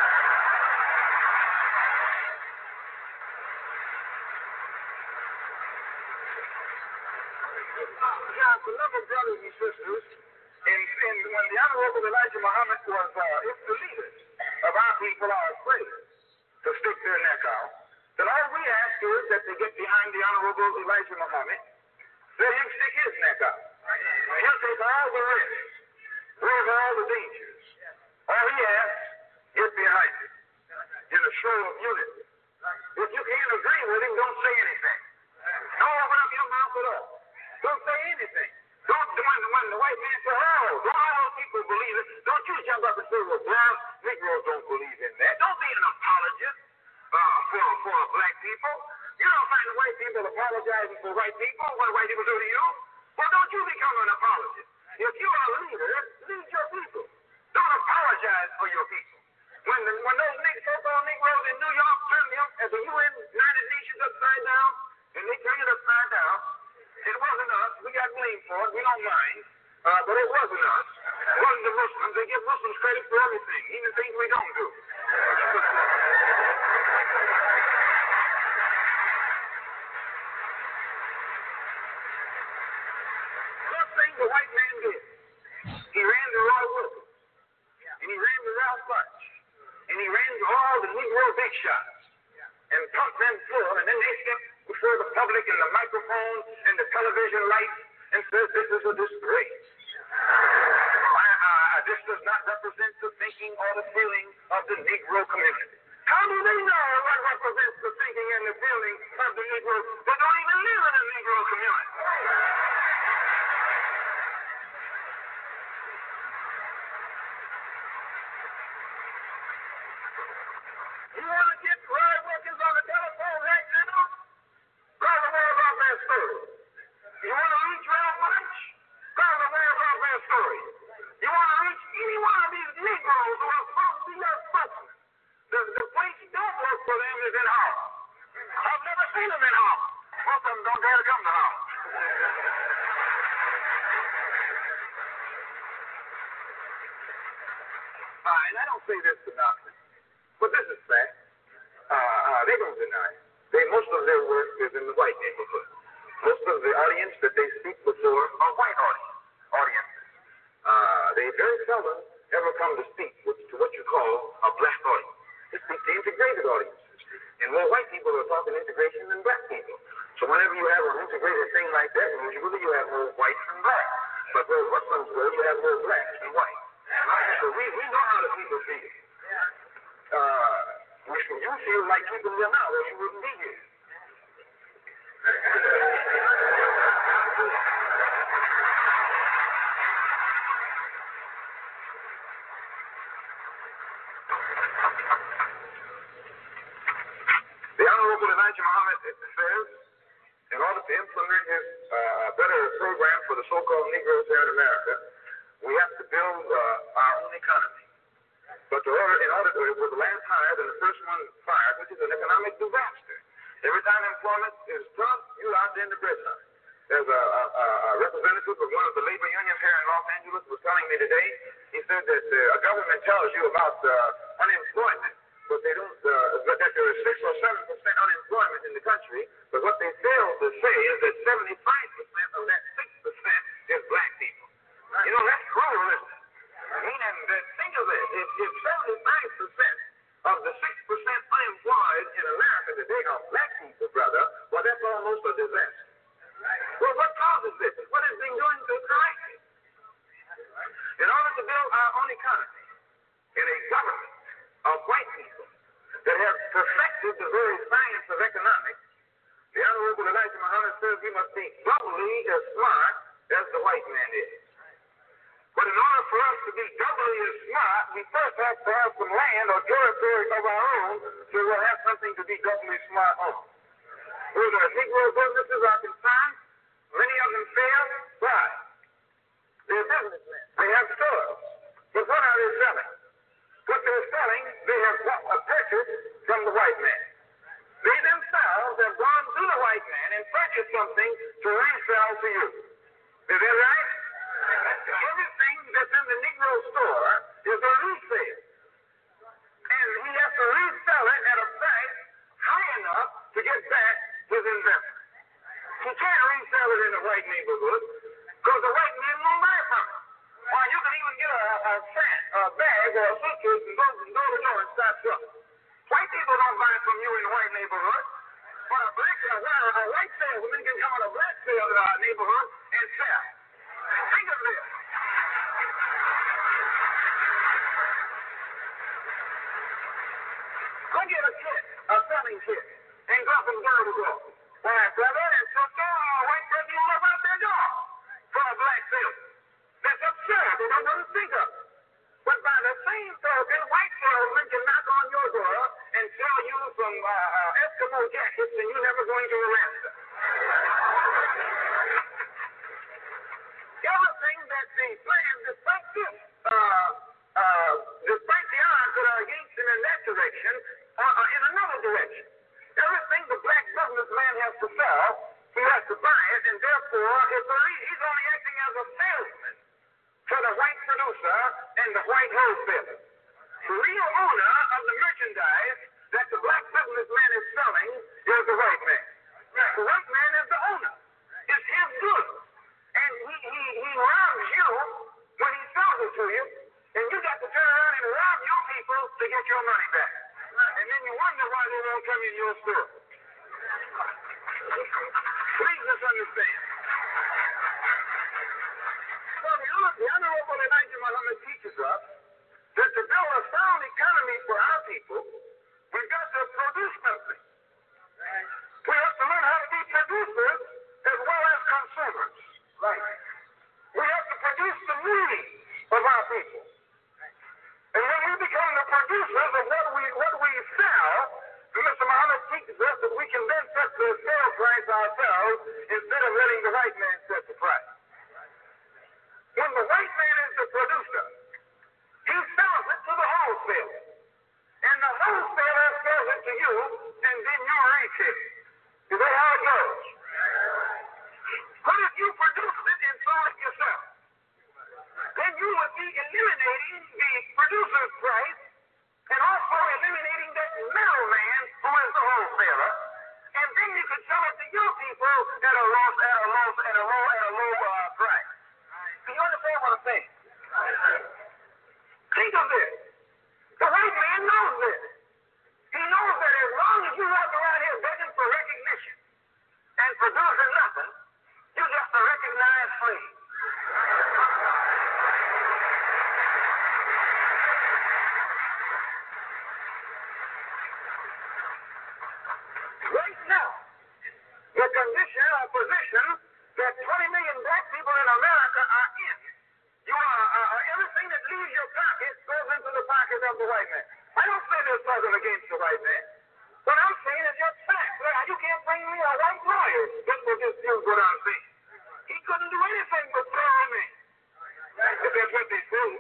Now, beloved brothers and sisters, in, in, when the Honorable Elijah Muhammad was, uh, if the leaders of our people are afraid to stick their neck out, then all we ask is that they get behind the Honorable Elijah Muhammad, let him stick his neck out. He'll take all the risks, brave all the dangers. All he asks, get behind it in a show of unity. If you can't agree with him, don't say anything. Don't open up your mouth at all. Don't say anything. Don't, when, when the white man says, oh, don't all those people believe it, don't you jump up and say, well, black Negroes don't believe in that. Don't be an apologist uh, for, for black people. You don't find the white people apologizing for white people. What do white people do to you? Well, don't you become an apologist. If you are a leader, lead your people. Don't apologize for your people. When, the, when those so-called Negroes in New York turned the, at the U N United Nations upside down, and they turned it upside down, it wasn't us. We got blamed for it. We don't mind. Uh, but it wasn't us. It wasn't the Muslims. They give Muslims credit for everything, even things we don't do. First thing the white man did, he ran to Roy Wilson, and he ran to Ralph Bunch, and he ran to all the Negro big shots, and pumped them full, and then they stepped before the public and the microphone and the television lights and said, this is a disgrace. I, uh, this does not represent the thinking or the feeling of the Negro community. How do they know what represents the thinking and the feeling of the Negro that don't even live in the Negro community? You want to get Roy Wilkins on the telephone right now? Call the World Welfare Story. You want to reach Ralph Bunch? Call the World Welfare Story. You want to reach any one of these Negroes who are supposed to be your spokesman? The, the place you don't work for them is in Harlem. I've never seen them in Harlem. Most of them don't dare to come to Harlem. Uh, and I don't say this to knock them, but this is fact. Uh, uh, they don't deny it. They, most of their work is in the white neighborhood. Most of the audience that they speak before are white audience, audiences. Uh, they very seldom ever come to speak with, to what you call a black audience. They speak to integrated audiences. And more white people are talking integration than black people. So whenever you have an integrated thing like that, usually you have more whites than blacks. But where Muslims go, you have more blacks than whites. So we, we know how the people feel. Uh, you feel like keeping them out or you wouldn't be here. The Honorable Elijah Muhammad says, in order to implement his uh, better program for the so-called Negroes here in America, we have to build uh, our own economy. But to order, in order to, with the last hired and the first one fired, which is an economic disaster. Every time employment is tough, you're out there in the bread line. There's a, a, a representative of one of the labor unions here in Los Angeles was telling me today, he said that uh, a government tells you about uh, unemployment, but they don't, uh, that there is six or seven percent unemployment in the country, but what they fail to say is that seventy-five percent of that six percent is black people. You know, that's cruel, isn't it? Meaning that, think of it, if, if seventy-five percent of the six percent unemployed in America today are black people, brother, well, that's almost a disaster. Well, what causes this? What is being done to correct it? In order to build our own economy in a government of white people that have perfected the very science of economics, the Honorable Elijah Muhammad says we must be doubly as smart as the white man is. But in order for us to be doubly as smart, we first have to have some land or territory of our own so we'll have something to be doubly smart on. Where the Negro businesses are concerned, many of them fail. Why? They're businessmen. They have stores. But what are they selling? What they're selling, they have purchased from the white man. They themselves have gone to the white man and purchased something to resell to you. Is that right? Everything that's in the Negro store is a resale. And he has to resell it at a price high enough to get back his investment. He can't resell it in a white neighborhood because the white man won't buy from it. Or you can even get a, a sack, a bag, or a suitcase and go, and go to the door and start shopping. White people don't buy from you in the white neighborhood. But a black, a, a white salesman can come in a black sale uh, neighborhood and sell. Think of this. Go get a kit, a selling kit. and go up and door to door. Why, brother and sister, uh, white person all about their door for a black salesman. That's absurd. They don't want to think of it. But by the same token, white salesmen can knock on your door and sell you some uh, uh, Eskimo jackets, and you're never going to arrest them. Everything that they plan, despite this, uh, uh, despite the odds that are against him in that direction, uh, uh, in another direction. Everything the black businessman has to sell, he has to buy it, and therefore it's a, he's only acting as a salesman for the white producer and the white wholesaler. The real owner of the merchandise that the black businessman is selling is the white man. The white man is the owner. It's his goods. And he, he, he robs you when he sells it to you, and you got to turn around and rob your people to get your money back. And then you wonder why they won't come in your store. Please just understand. So the Honorable Elijah Muhammad teaches us that to build a sound economy for our people, we've got to produce something. We have to learn how to be producers as well as consumers. Right. We have to produce the needs of our people. And when we become the producers of what we what we sell, Mister Muhammad teaches us that we can then set the sale price ourselves instead of letting the white man set the price. When the white man is the producer, he sells it to the wholesaler. And the wholesaler sells it to you, and then you retail. Is that how it goes? But if you produce it and sell it yourself, then you would be eliminating the producer's price and also eliminating that middleman who is the wholesaler, and then you could sell it to your people at a low, at a low, at a low, at a low uh, price. Do you understand what I'm saying? Think of this. The white man knows this. He knows that as long as you walk around here begging for recognition and producing nothing, you're just a recognized slave. Right now, the condition or position that twenty million black people in America are in, you are, uh, everything that leaves your pocket goes into the pocket of the white man. I don't say there's nothing against the white man. What I'm saying is just facts. You can't bring me a white lawyer that will dispute what I'm saying. He couldn't do anything but throw me. If that's what they say.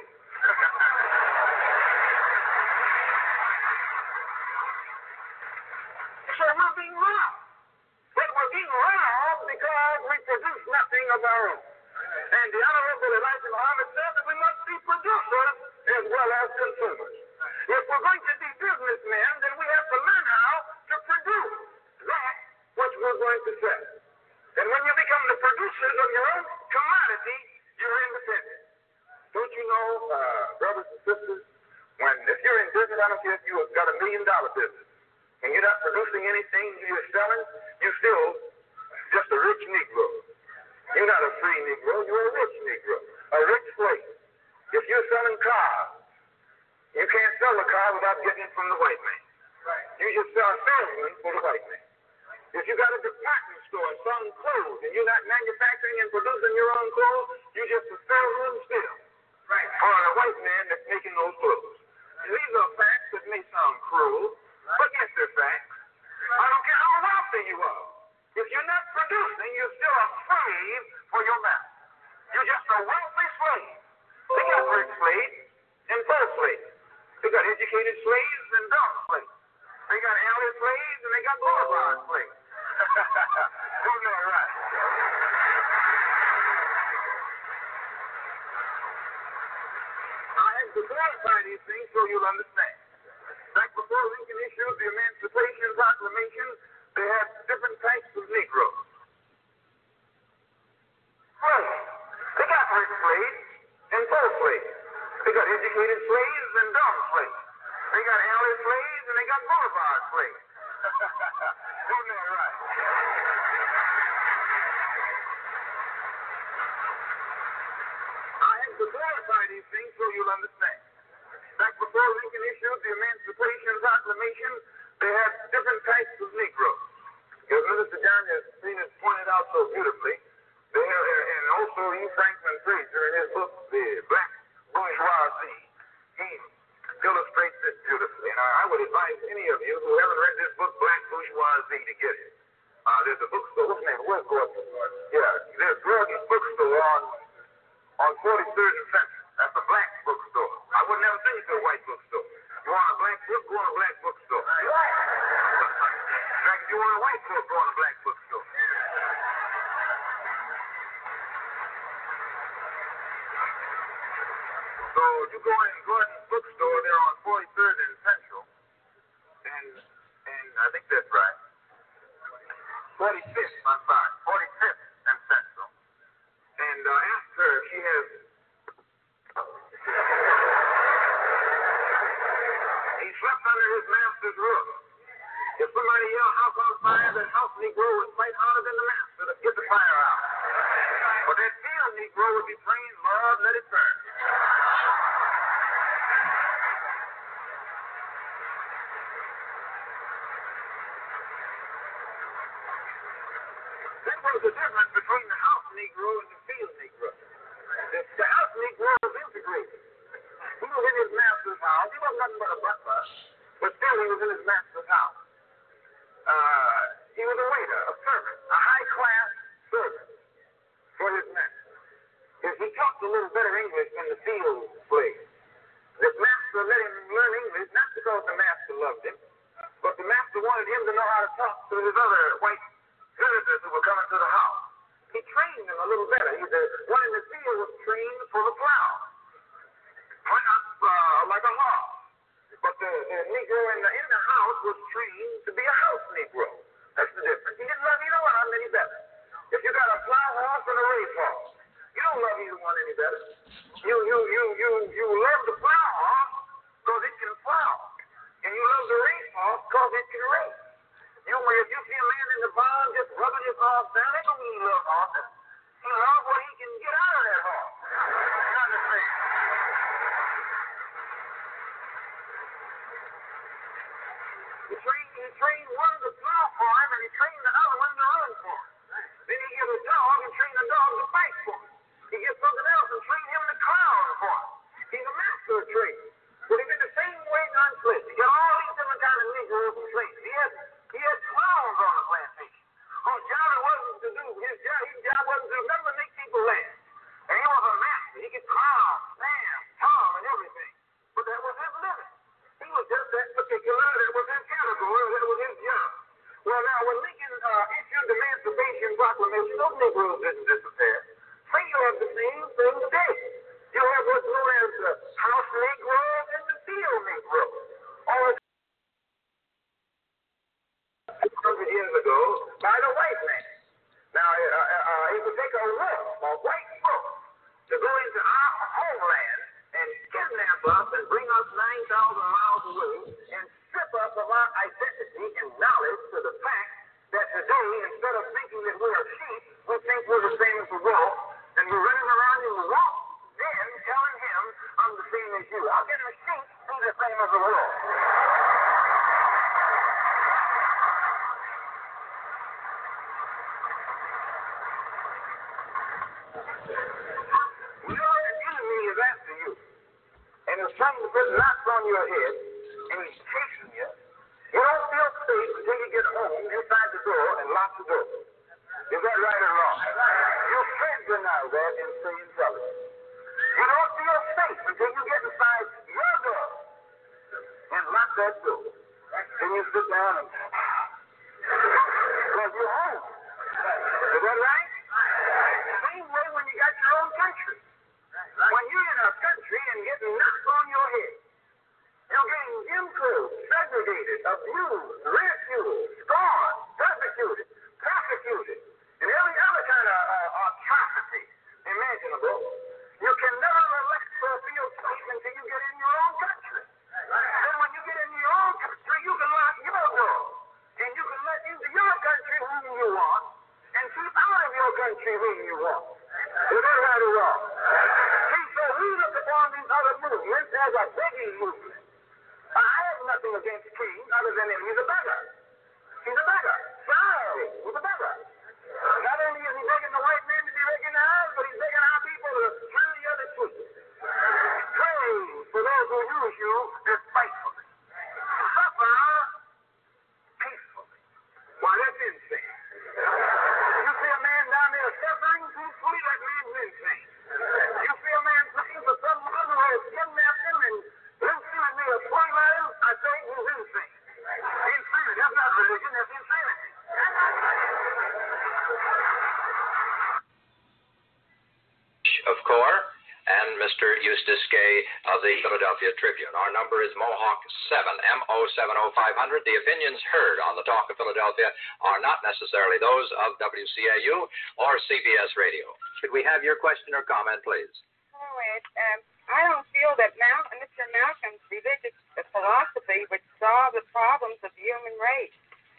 So we're being robbed. But we're being robbed because we produce nothing of our own. And the Honorable Elijah Muhammad said that we must be producers as well as consumers. If we're going to be businessmen, then we have to learn how to produce that which we're going to sell. And when you become the producers of your own commodity, you're independent. Don't you know, uh, brothers and sisters, when if you're in business, I don't care if you've got a million dollar business, and you're not producing anything you're selling, you're still just a rich Negro. You're not a free Negro, you're a rich Negro, a rich slave. If you're selling cars, you can't sell a car without getting it from the white man. You just sell a salesman for the white man. If you got a department store selling clothes and you're not manufacturing and producing your own clothes, you're just a salesman still. Right. Or a white man that's making those clothes. And these are facts that may sound cruel, but yes, they're facts. I don't care how wealthy you are. If you're not producing, you're still a slave for your master. You're just a wealthy slave. They got rich slaves and poor slaves. They got educated slaves and dumb slaves. They got alley slaves and they got boulevard slaves. Isn't that right? I have to clarify these things so you'll understand. Back before Lincoln issued the Emancipation Proclamation, they had different types of Negroes. Slaves. They got rich slaves and poor slaves. They got educated slaves and dumb slaves. They got alley slaves and they got boulevard slaves. Isn't that right? I have to clarify these things so you'll understand. Back before Lincoln issued the Emancipation Proclamation, they had different types of Negroes. As Minister John has seen it pointed out so beautifully, they have, and also E. Franklin Fraser in his book, The Black Bourgeoisie, he illustrates it beautifully. And I, I would advise any of you who haven't read this book, Black Bourgeoisie, to get it. Uh, there's a bookstore. What's the name? Where's Gordon? Yeah, there's Gordon's bookstore on on forty-third and Central. That's a black bookstore. I would never send you to a white bookstore. You want a black book? Go on a black bookstore. In fact, if you want a white book, go on a black bookstore. So you go in Gordon's bookstore. They're on forty-third and Central, and and I think that's right. forty-fifth, I'm sorry, forty-fifth and Central. And uh, ask her if she has. He slept under his master's roof. If somebody yelled house on fire, that house Negro would fight harder than the master to get the fire out. But that field Negro would be praying, Lord, let it burn. There was a difference between the house Negro and the field Negro. The, the house Negro was integrated. He was in his master's house. He wasn't nothing but a butler, but still he was in his master's house. Uh, he was a waiter, a servant, a high-class servant for his master. He, he talked a little better English than the field slave. The master let him learn English, not because the master loved him, but the master wanted him to know how to talk to his other white visitors who were coming to the house. He trained him a little better. He, the one in the field was trained for the plow. Went up uh, like a horse. But the, the Negro in the, in the house was trained to be a house Negro. That's the difference. He didn't love either one of them any better. If you got a plow horse and a race horse, you don't love either one any better. You you you you you love the plow horse because it can plow, and you love the race horse because it can race. You if you see a man in the barn just rubbing his horse down, they don't mean he loves horses. He loves what he can get out of that horse. You understand? He trained, he trained one to plow for him, and he trained the other one to run for him. Then he gets a dog and train the dog to fight for him. He gets something else and train him to clown for him. He's a master of training. But he's in the same way in Unflint. He got all these different kinds of Negroes and training. He had he had clowns on the plantation. Whose job it wasn't to do his job. His job wasn't to remember make people laugh. And he was a master. He could clown, dance, tom, and everything. But that was his living. He was just that particular, that was his category, that was his job. Well, now, when Lincoln uh, issued the Emancipation Proclamation, those Negroes didn't disappear. So you have the same thing today. You have what's known as the house Negro and the field Negro. All one hundred years ago by the white man. Now, uh, uh, he would take a wolf, a white wolf, to go into our homeland and kidnap us and bring us nine thousand miles away and strip us of our identity and knowledge to the fact that today, instead of thinking that we're sheep, we think we're the same as the wolf, and we're running around in the wolf, then telling him, I'm the same as you. How can a sheep be the same as a wolf? You know, an enemy is after you, and is trying to put knots on your head, and he's chasing you. You don't feel safe until you get home, inside the door, and lock the door. Is that right or wrong? You can't deny that and stay intelligent. You don't feel safe until you get inside your door and lock that door. Then you sit down and because you're home. Is that right? Same way when you got your own country. When you're in a country and getting knocks on your head, you're getting Jim Crow, segregated, abused, ridiculed, scorned, persecuted, prosecuted, and every other kind of uh, atrocity imaginable. You can never relax or feel safe until you get in your own country. Then when you get in your own country, you can lock your door. And you can let into your country whom you want, and keep out of your country whom you want. Is that right or wrong? See, so we look upon these other movements as a begging movement. I have nothing against King other than him. He's a beggar. He's a beggar. Sorry. Eustace Gay of the Philadelphia Tribune. Our number is Mohawk seven, M O seven oh five hundred. The opinions heard on the Talk of Philadelphia are not necessarily those of W C A U or C B S Radio. Should we have your question or comment, please? Oh, Ed, um, I don't feel that Mal- Mister Malcolm's religious philosophy would solve the problems of the human race.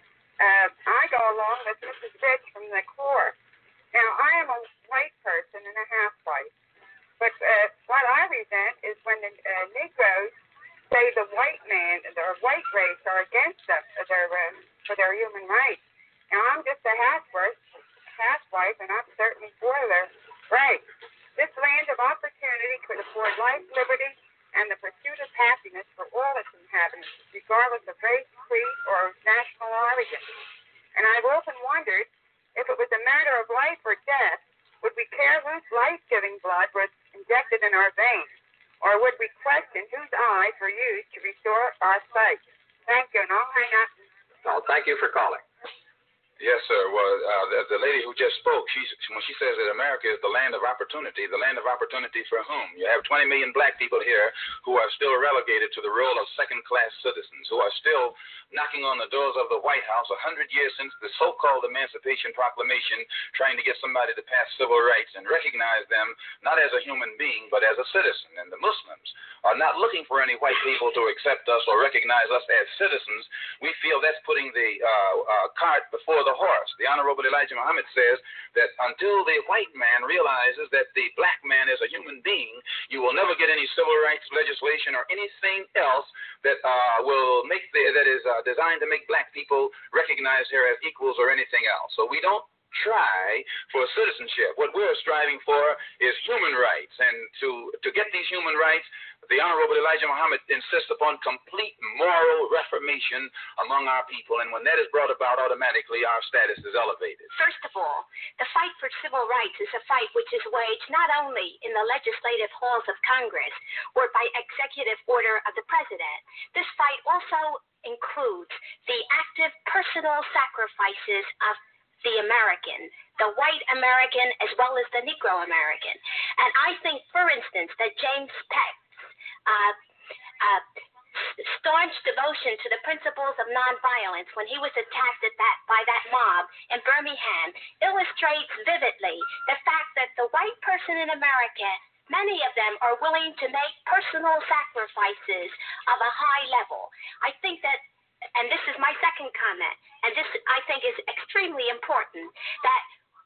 Uh, I go along with Missus Rich from the core. Now, I am a white person and a half-white, but uh, what I resent is when the uh, Negroes say the white man, the white race are against us for their, uh, for their human rights. Now, I'm just a half-wife, half-wife, and I'm certainly for their rights. This land of opportunity could afford life, liberty, and the pursuit of happiness for all its inhabitants, regardless of race, creed, or national origin. And I've often wondered, if it was a matter of life or death, would we care whose life-giving blood was injected in our veins? Or would we question whose eyes were used to restore our sight? Thank you, and I'll hang up. Well, thank you for calling. Yes, sir. Well, uh, the, the lady who just spoke, she, when she says that America is the land of opportunity, the land of opportunity for whom? You have twenty million black people here who are still relegated to the role of second-class citizens, who are still knocking on the doors of the White House a hundred years since the so-called Emancipation Proclamation, trying to get somebody to pass civil rights and recognize them not as a human being, but as a citizen. And the Muslims are not looking for any white people to accept us or recognize us as citizens. We feel that's putting the uh, uh, cart before the horse. The Honorable Elijah Muhammad says that until the white man realizes that the black man is a human being, you will never get any civil rights legislation or anything else that uh, will make the, that is uh, designed to make black people recognized here as equals or anything else. So we don't try for citizenship. What we're striving for is human rights, and to to get these human rights, the Honorable Elijah Muhammad insists upon complete moral reformation among our people, and when that is brought about, automatically our status is elevated. First of all, the fight for civil rights is a fight which is waged not only in the legislative halls of Congress or by executive order of the President. This fight also includes the active personal sacrifices of the American, the white American, as well as the Negro American. And I think, for instance, that James Peck's uh, uh, staunch devotion to the principles of nonviolence when he was attacked at that, by that mob in Birmingham illustrates vividly the fact that the white person in America, many of them are willing to make personal sacrifices of a high level. I think that, and this is my second comment, and this I think is extremely important, that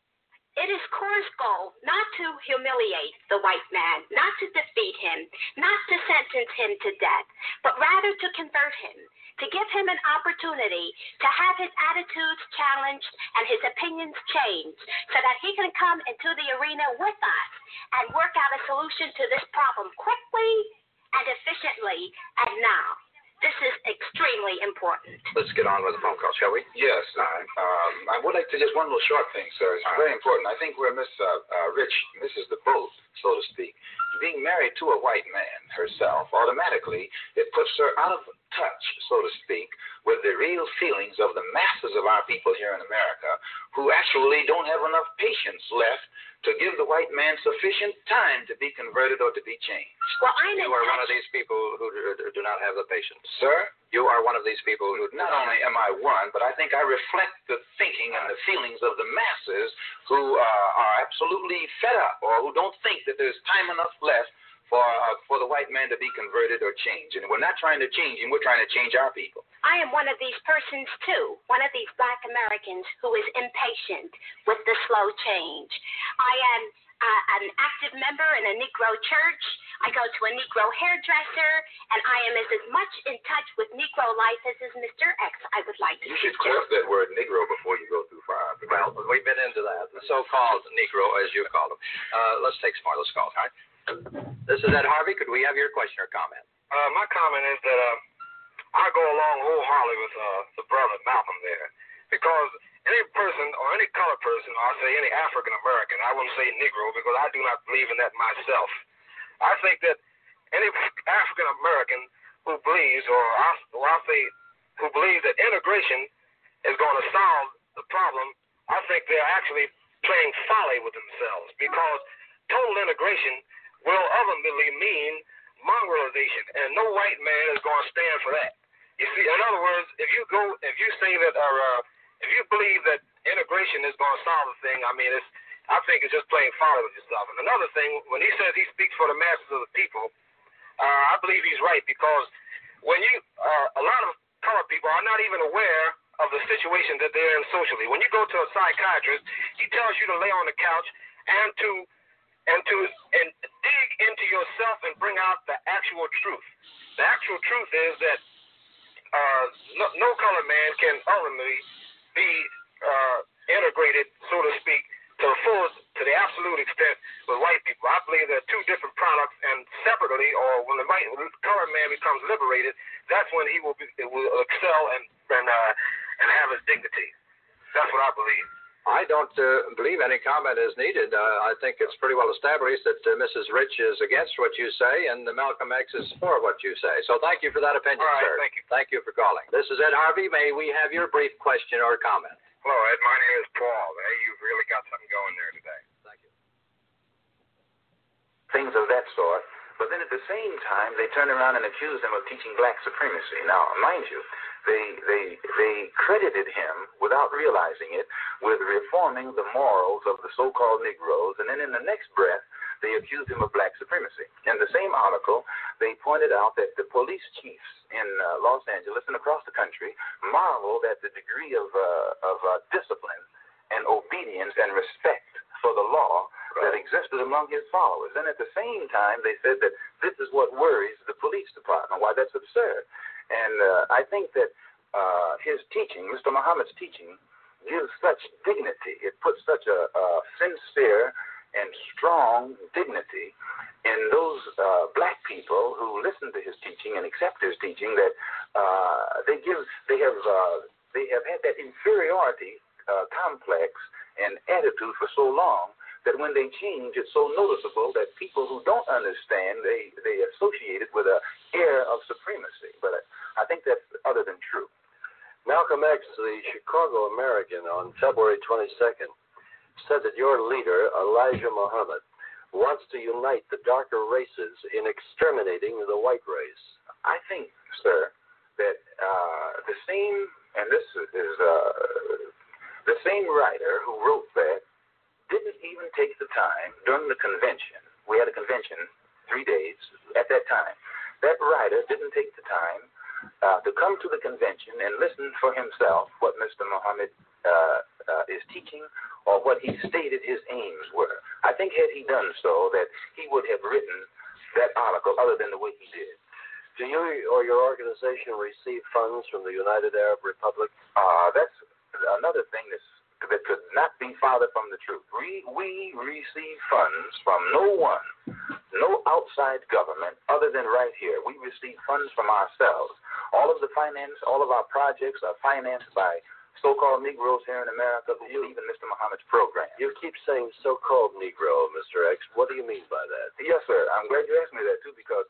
it is CORE's goal not to humiliate the white man, not to defeat him, not to sentence him to death, but rather to convert him, to give him an opportunity to have his attitudes challenged and his opinions changed so that he can come into the arena with us and work out a solution to this problem quickly and efficiently and now. This is extremely important. Let's get on with the phone call, shall we? Yes, I, um, I would like to just one little short thing, sir. It's very important. I think where Miss uh, uh, Rich misses the boat, so to speak, being married to a white man herself, automatically it puts her out of touch, so to speak, with the real feelings of the masses of our people here in America who actually don't have enough patience left to give the white man sufficient time to be converted or to be changed. Well, I'm You are one of these people who do, do not have the patience. Sir? You are one of these people who Not only am I one, but I think I reflect the thinking and the feelings of the masses who uh, are absolutely fed up or who don't think that there's time enough left for uh, for the white man to be converted or changed. And we're not trying to change him, we're trying to change our people. I am one of these persons, too, one of these black Americans who is impatient with the slow change. I am uh, an active member in a Negro church. I go to a Negro hairdresser, and I am as, as much in touch with Negro life as is Mister X, I would like to You should suggest. correct that word Negro before you go too far. Well, we've been into that. The so-called Negro, as you call them. Uh, let's take some more. Let's call, all right? This is Ed Harvey. Could we have your question or comment? Uh, my comment is that uh, I go along wholeheartedly with uh, the brother Malcolm there, because any person or any colored person, or I say any African American, I wouldn't say Negro because I do not believe in that myself. I think that any African American who believes, or I, or I say who believes that integration is going to solve the problem, I think they're actually playing folly with themselves, because total integration will ultimately mean mongrelization, and no white man is going to stand for that. You see, in other words, if you go, if you say that, or uh, if you believe that integration is going to solve the thing, I mean, it's, I think it's just plain folly with yourself. And another thing, when he says he speaks for the masses of the people, uh, I believe he's right, because when you, uh, a lot of colored people are not even aware of the situation that they're in socially. When you go to a psychiatrist, he tells you to lay on the couch and to and to and dig into yourself and bring out the actual truth. The actual truth is that uh, no, no colored man can ultimately be uh, integrated, so to speak, to the fullest, to the absolute extent with white people. I believe they're two different products, and separately, or when the white colored man becomes liberated, that's when he will be, will excel and and uh, and have his dignity. That's what I believe. I don't uh, believe any comment is needed. Uh, I think it's pretty well established that uh, Missus Rich is against what you say, and the Malcolm X is for what you say. So thank you for that opinion, All right, sir. Thank you. Thank you for calling. This is Ed Harvey. May we have your brief question or comment? Hello, Ed. My name is Paul. Hey, you've really got something going there today. Thank you. Things of that sort. But then at the same time, they turn around and accuse him of teaching black supremacy. Now, mind you, they they they credited him, without realizing it, with reforming the morals of the so-called Negroes, and then in the next breath, they accused him of black supremacy. In the same article, they pointed out that the police chiefs in uh, Los Angeles and across the country marveled at the degree of uh, of uh, discipline and obedience and respect for the law that existed among his followers. And at the same time, they said that this is what worries the police department. Why, that's absurd. And uh, I think that uh, his teaching, Mister Muhammad's teaching, gives such dignity. It puts such a, a sincere and strong dignity in those uh, black people who listen to his teaching and accept his teaching, that uh, they give, they have, uh, they have had that inferiority uh, complex and attitude for so long, that when they change, it's so noticeable that people who don't understand, they, they associate it with an air of supremacy. But I, I think that's other than true. Malcolm X, the Chicago American, on February twenty-second, said that your leader, Elijah Muhammad, wants to unite the darker races in exterminating the white race. I think, sir, that uh, the same, and this is uh, the same writer who wrote that, didn't even take the time during the convention. We had a convention three days at that time. That writer didn't take the time uh, to come to the convention and listen for himself what Mister Muhammad uh, uh, is teaching, or what he stated his aims were. I think had he done so, that he would have written that article other than the way he did. Do you or your organization receive funds from the United Arab Republic? Uh, that's another thing that's that could not be farther from the truth. We, we receive funds from no one, no outside government other than right here. We receive funds from ourselves. All of the finance, all of our projects are financed by so-called Negroes here in America who believe in Mister Muhammad's program. You keep saying so-called Negro, Mister X. What do you mean by that? Yes, sir. I'm glad you asked me that, too, because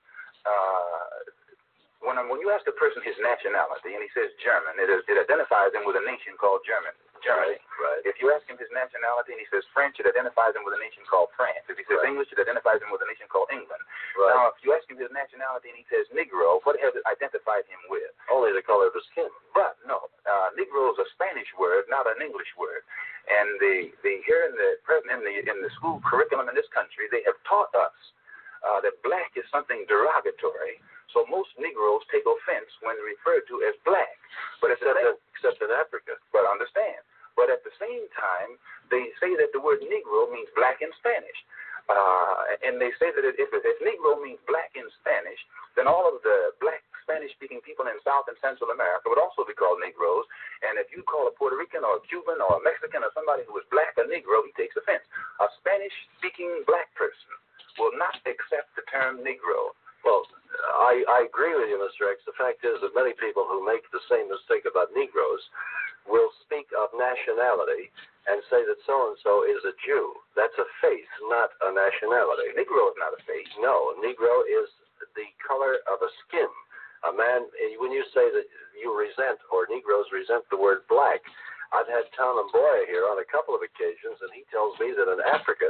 uh, when, when you ask a person his nationality and he says German, it, is, it identifies him with a nation called German. Germany. Right. If you ask him his nationality and he says French, it identifies him with a nation called France. If he says right. English, it identifies him with a nation called England. Right. Now, if you ask him his nationality and he says Negro, what has it identified him with? Only the color of his skin. But no, uh, Negro is a Spanish word, not an English word. And the, the here in the present in the in the school curriculum in this country, they have taught us uh, that black is something derogatory. So most Negroes take offense when referred to as black. But except, in, except in Africa. But understand. But at the same time, they say that the word Negro means black in Spanish. Uh, and they say that if, if Negro means black in Spanish, then all of the black Spanish-speaking people in South and Central America would also be called Negroes. And if you call a Puerto Rican or a Cuban or a Mexican or somebody who is black a Negro, he takes offense. A Spanish-speaking black person will not accept the term Negro. Well, I, I agree with you, Mister X. The fact is that many people who make the same mistake about Negroes will speak of nationality and say that so-and-so is a Jew. That's a faith, not a nationality. Negro is not a faith. No, Negro is the color of a skin. A man, when you say that you resent, or Negroes resent the word black, I've had Tom Mboya here on a couple of occasions, and he tells me that in Africa,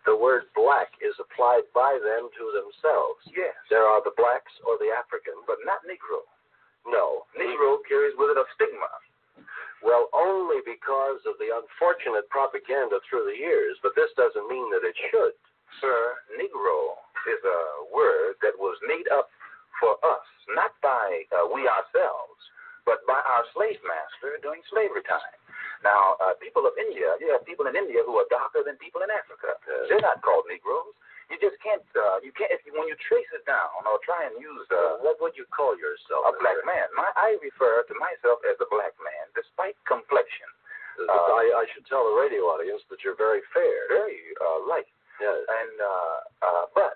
the word black is applied by them to themselves. Yes. There are the blacks or the African. But not Negro. No. Negro carries with it a stigma. Well, only because of the unfortunate propaganda through the years, but this doesn't mean that it should. Sir, Negro is a word that was made up for us, not by uh, we ourselves, but by our slave master during slavery time. Now, uh, people of India, you have people in India who are darker than people in Africa. Yes. They're not called Negroes. You just can't, uh, you can't, if you, when you trace it down or try and use, uh, what would you call yourself? a black man. My, I refer to myself as a black man, despite complexion. Uh, I, I should tell the radio audience that you're very fair. Very uh, light. Yes. And, uh, uh, but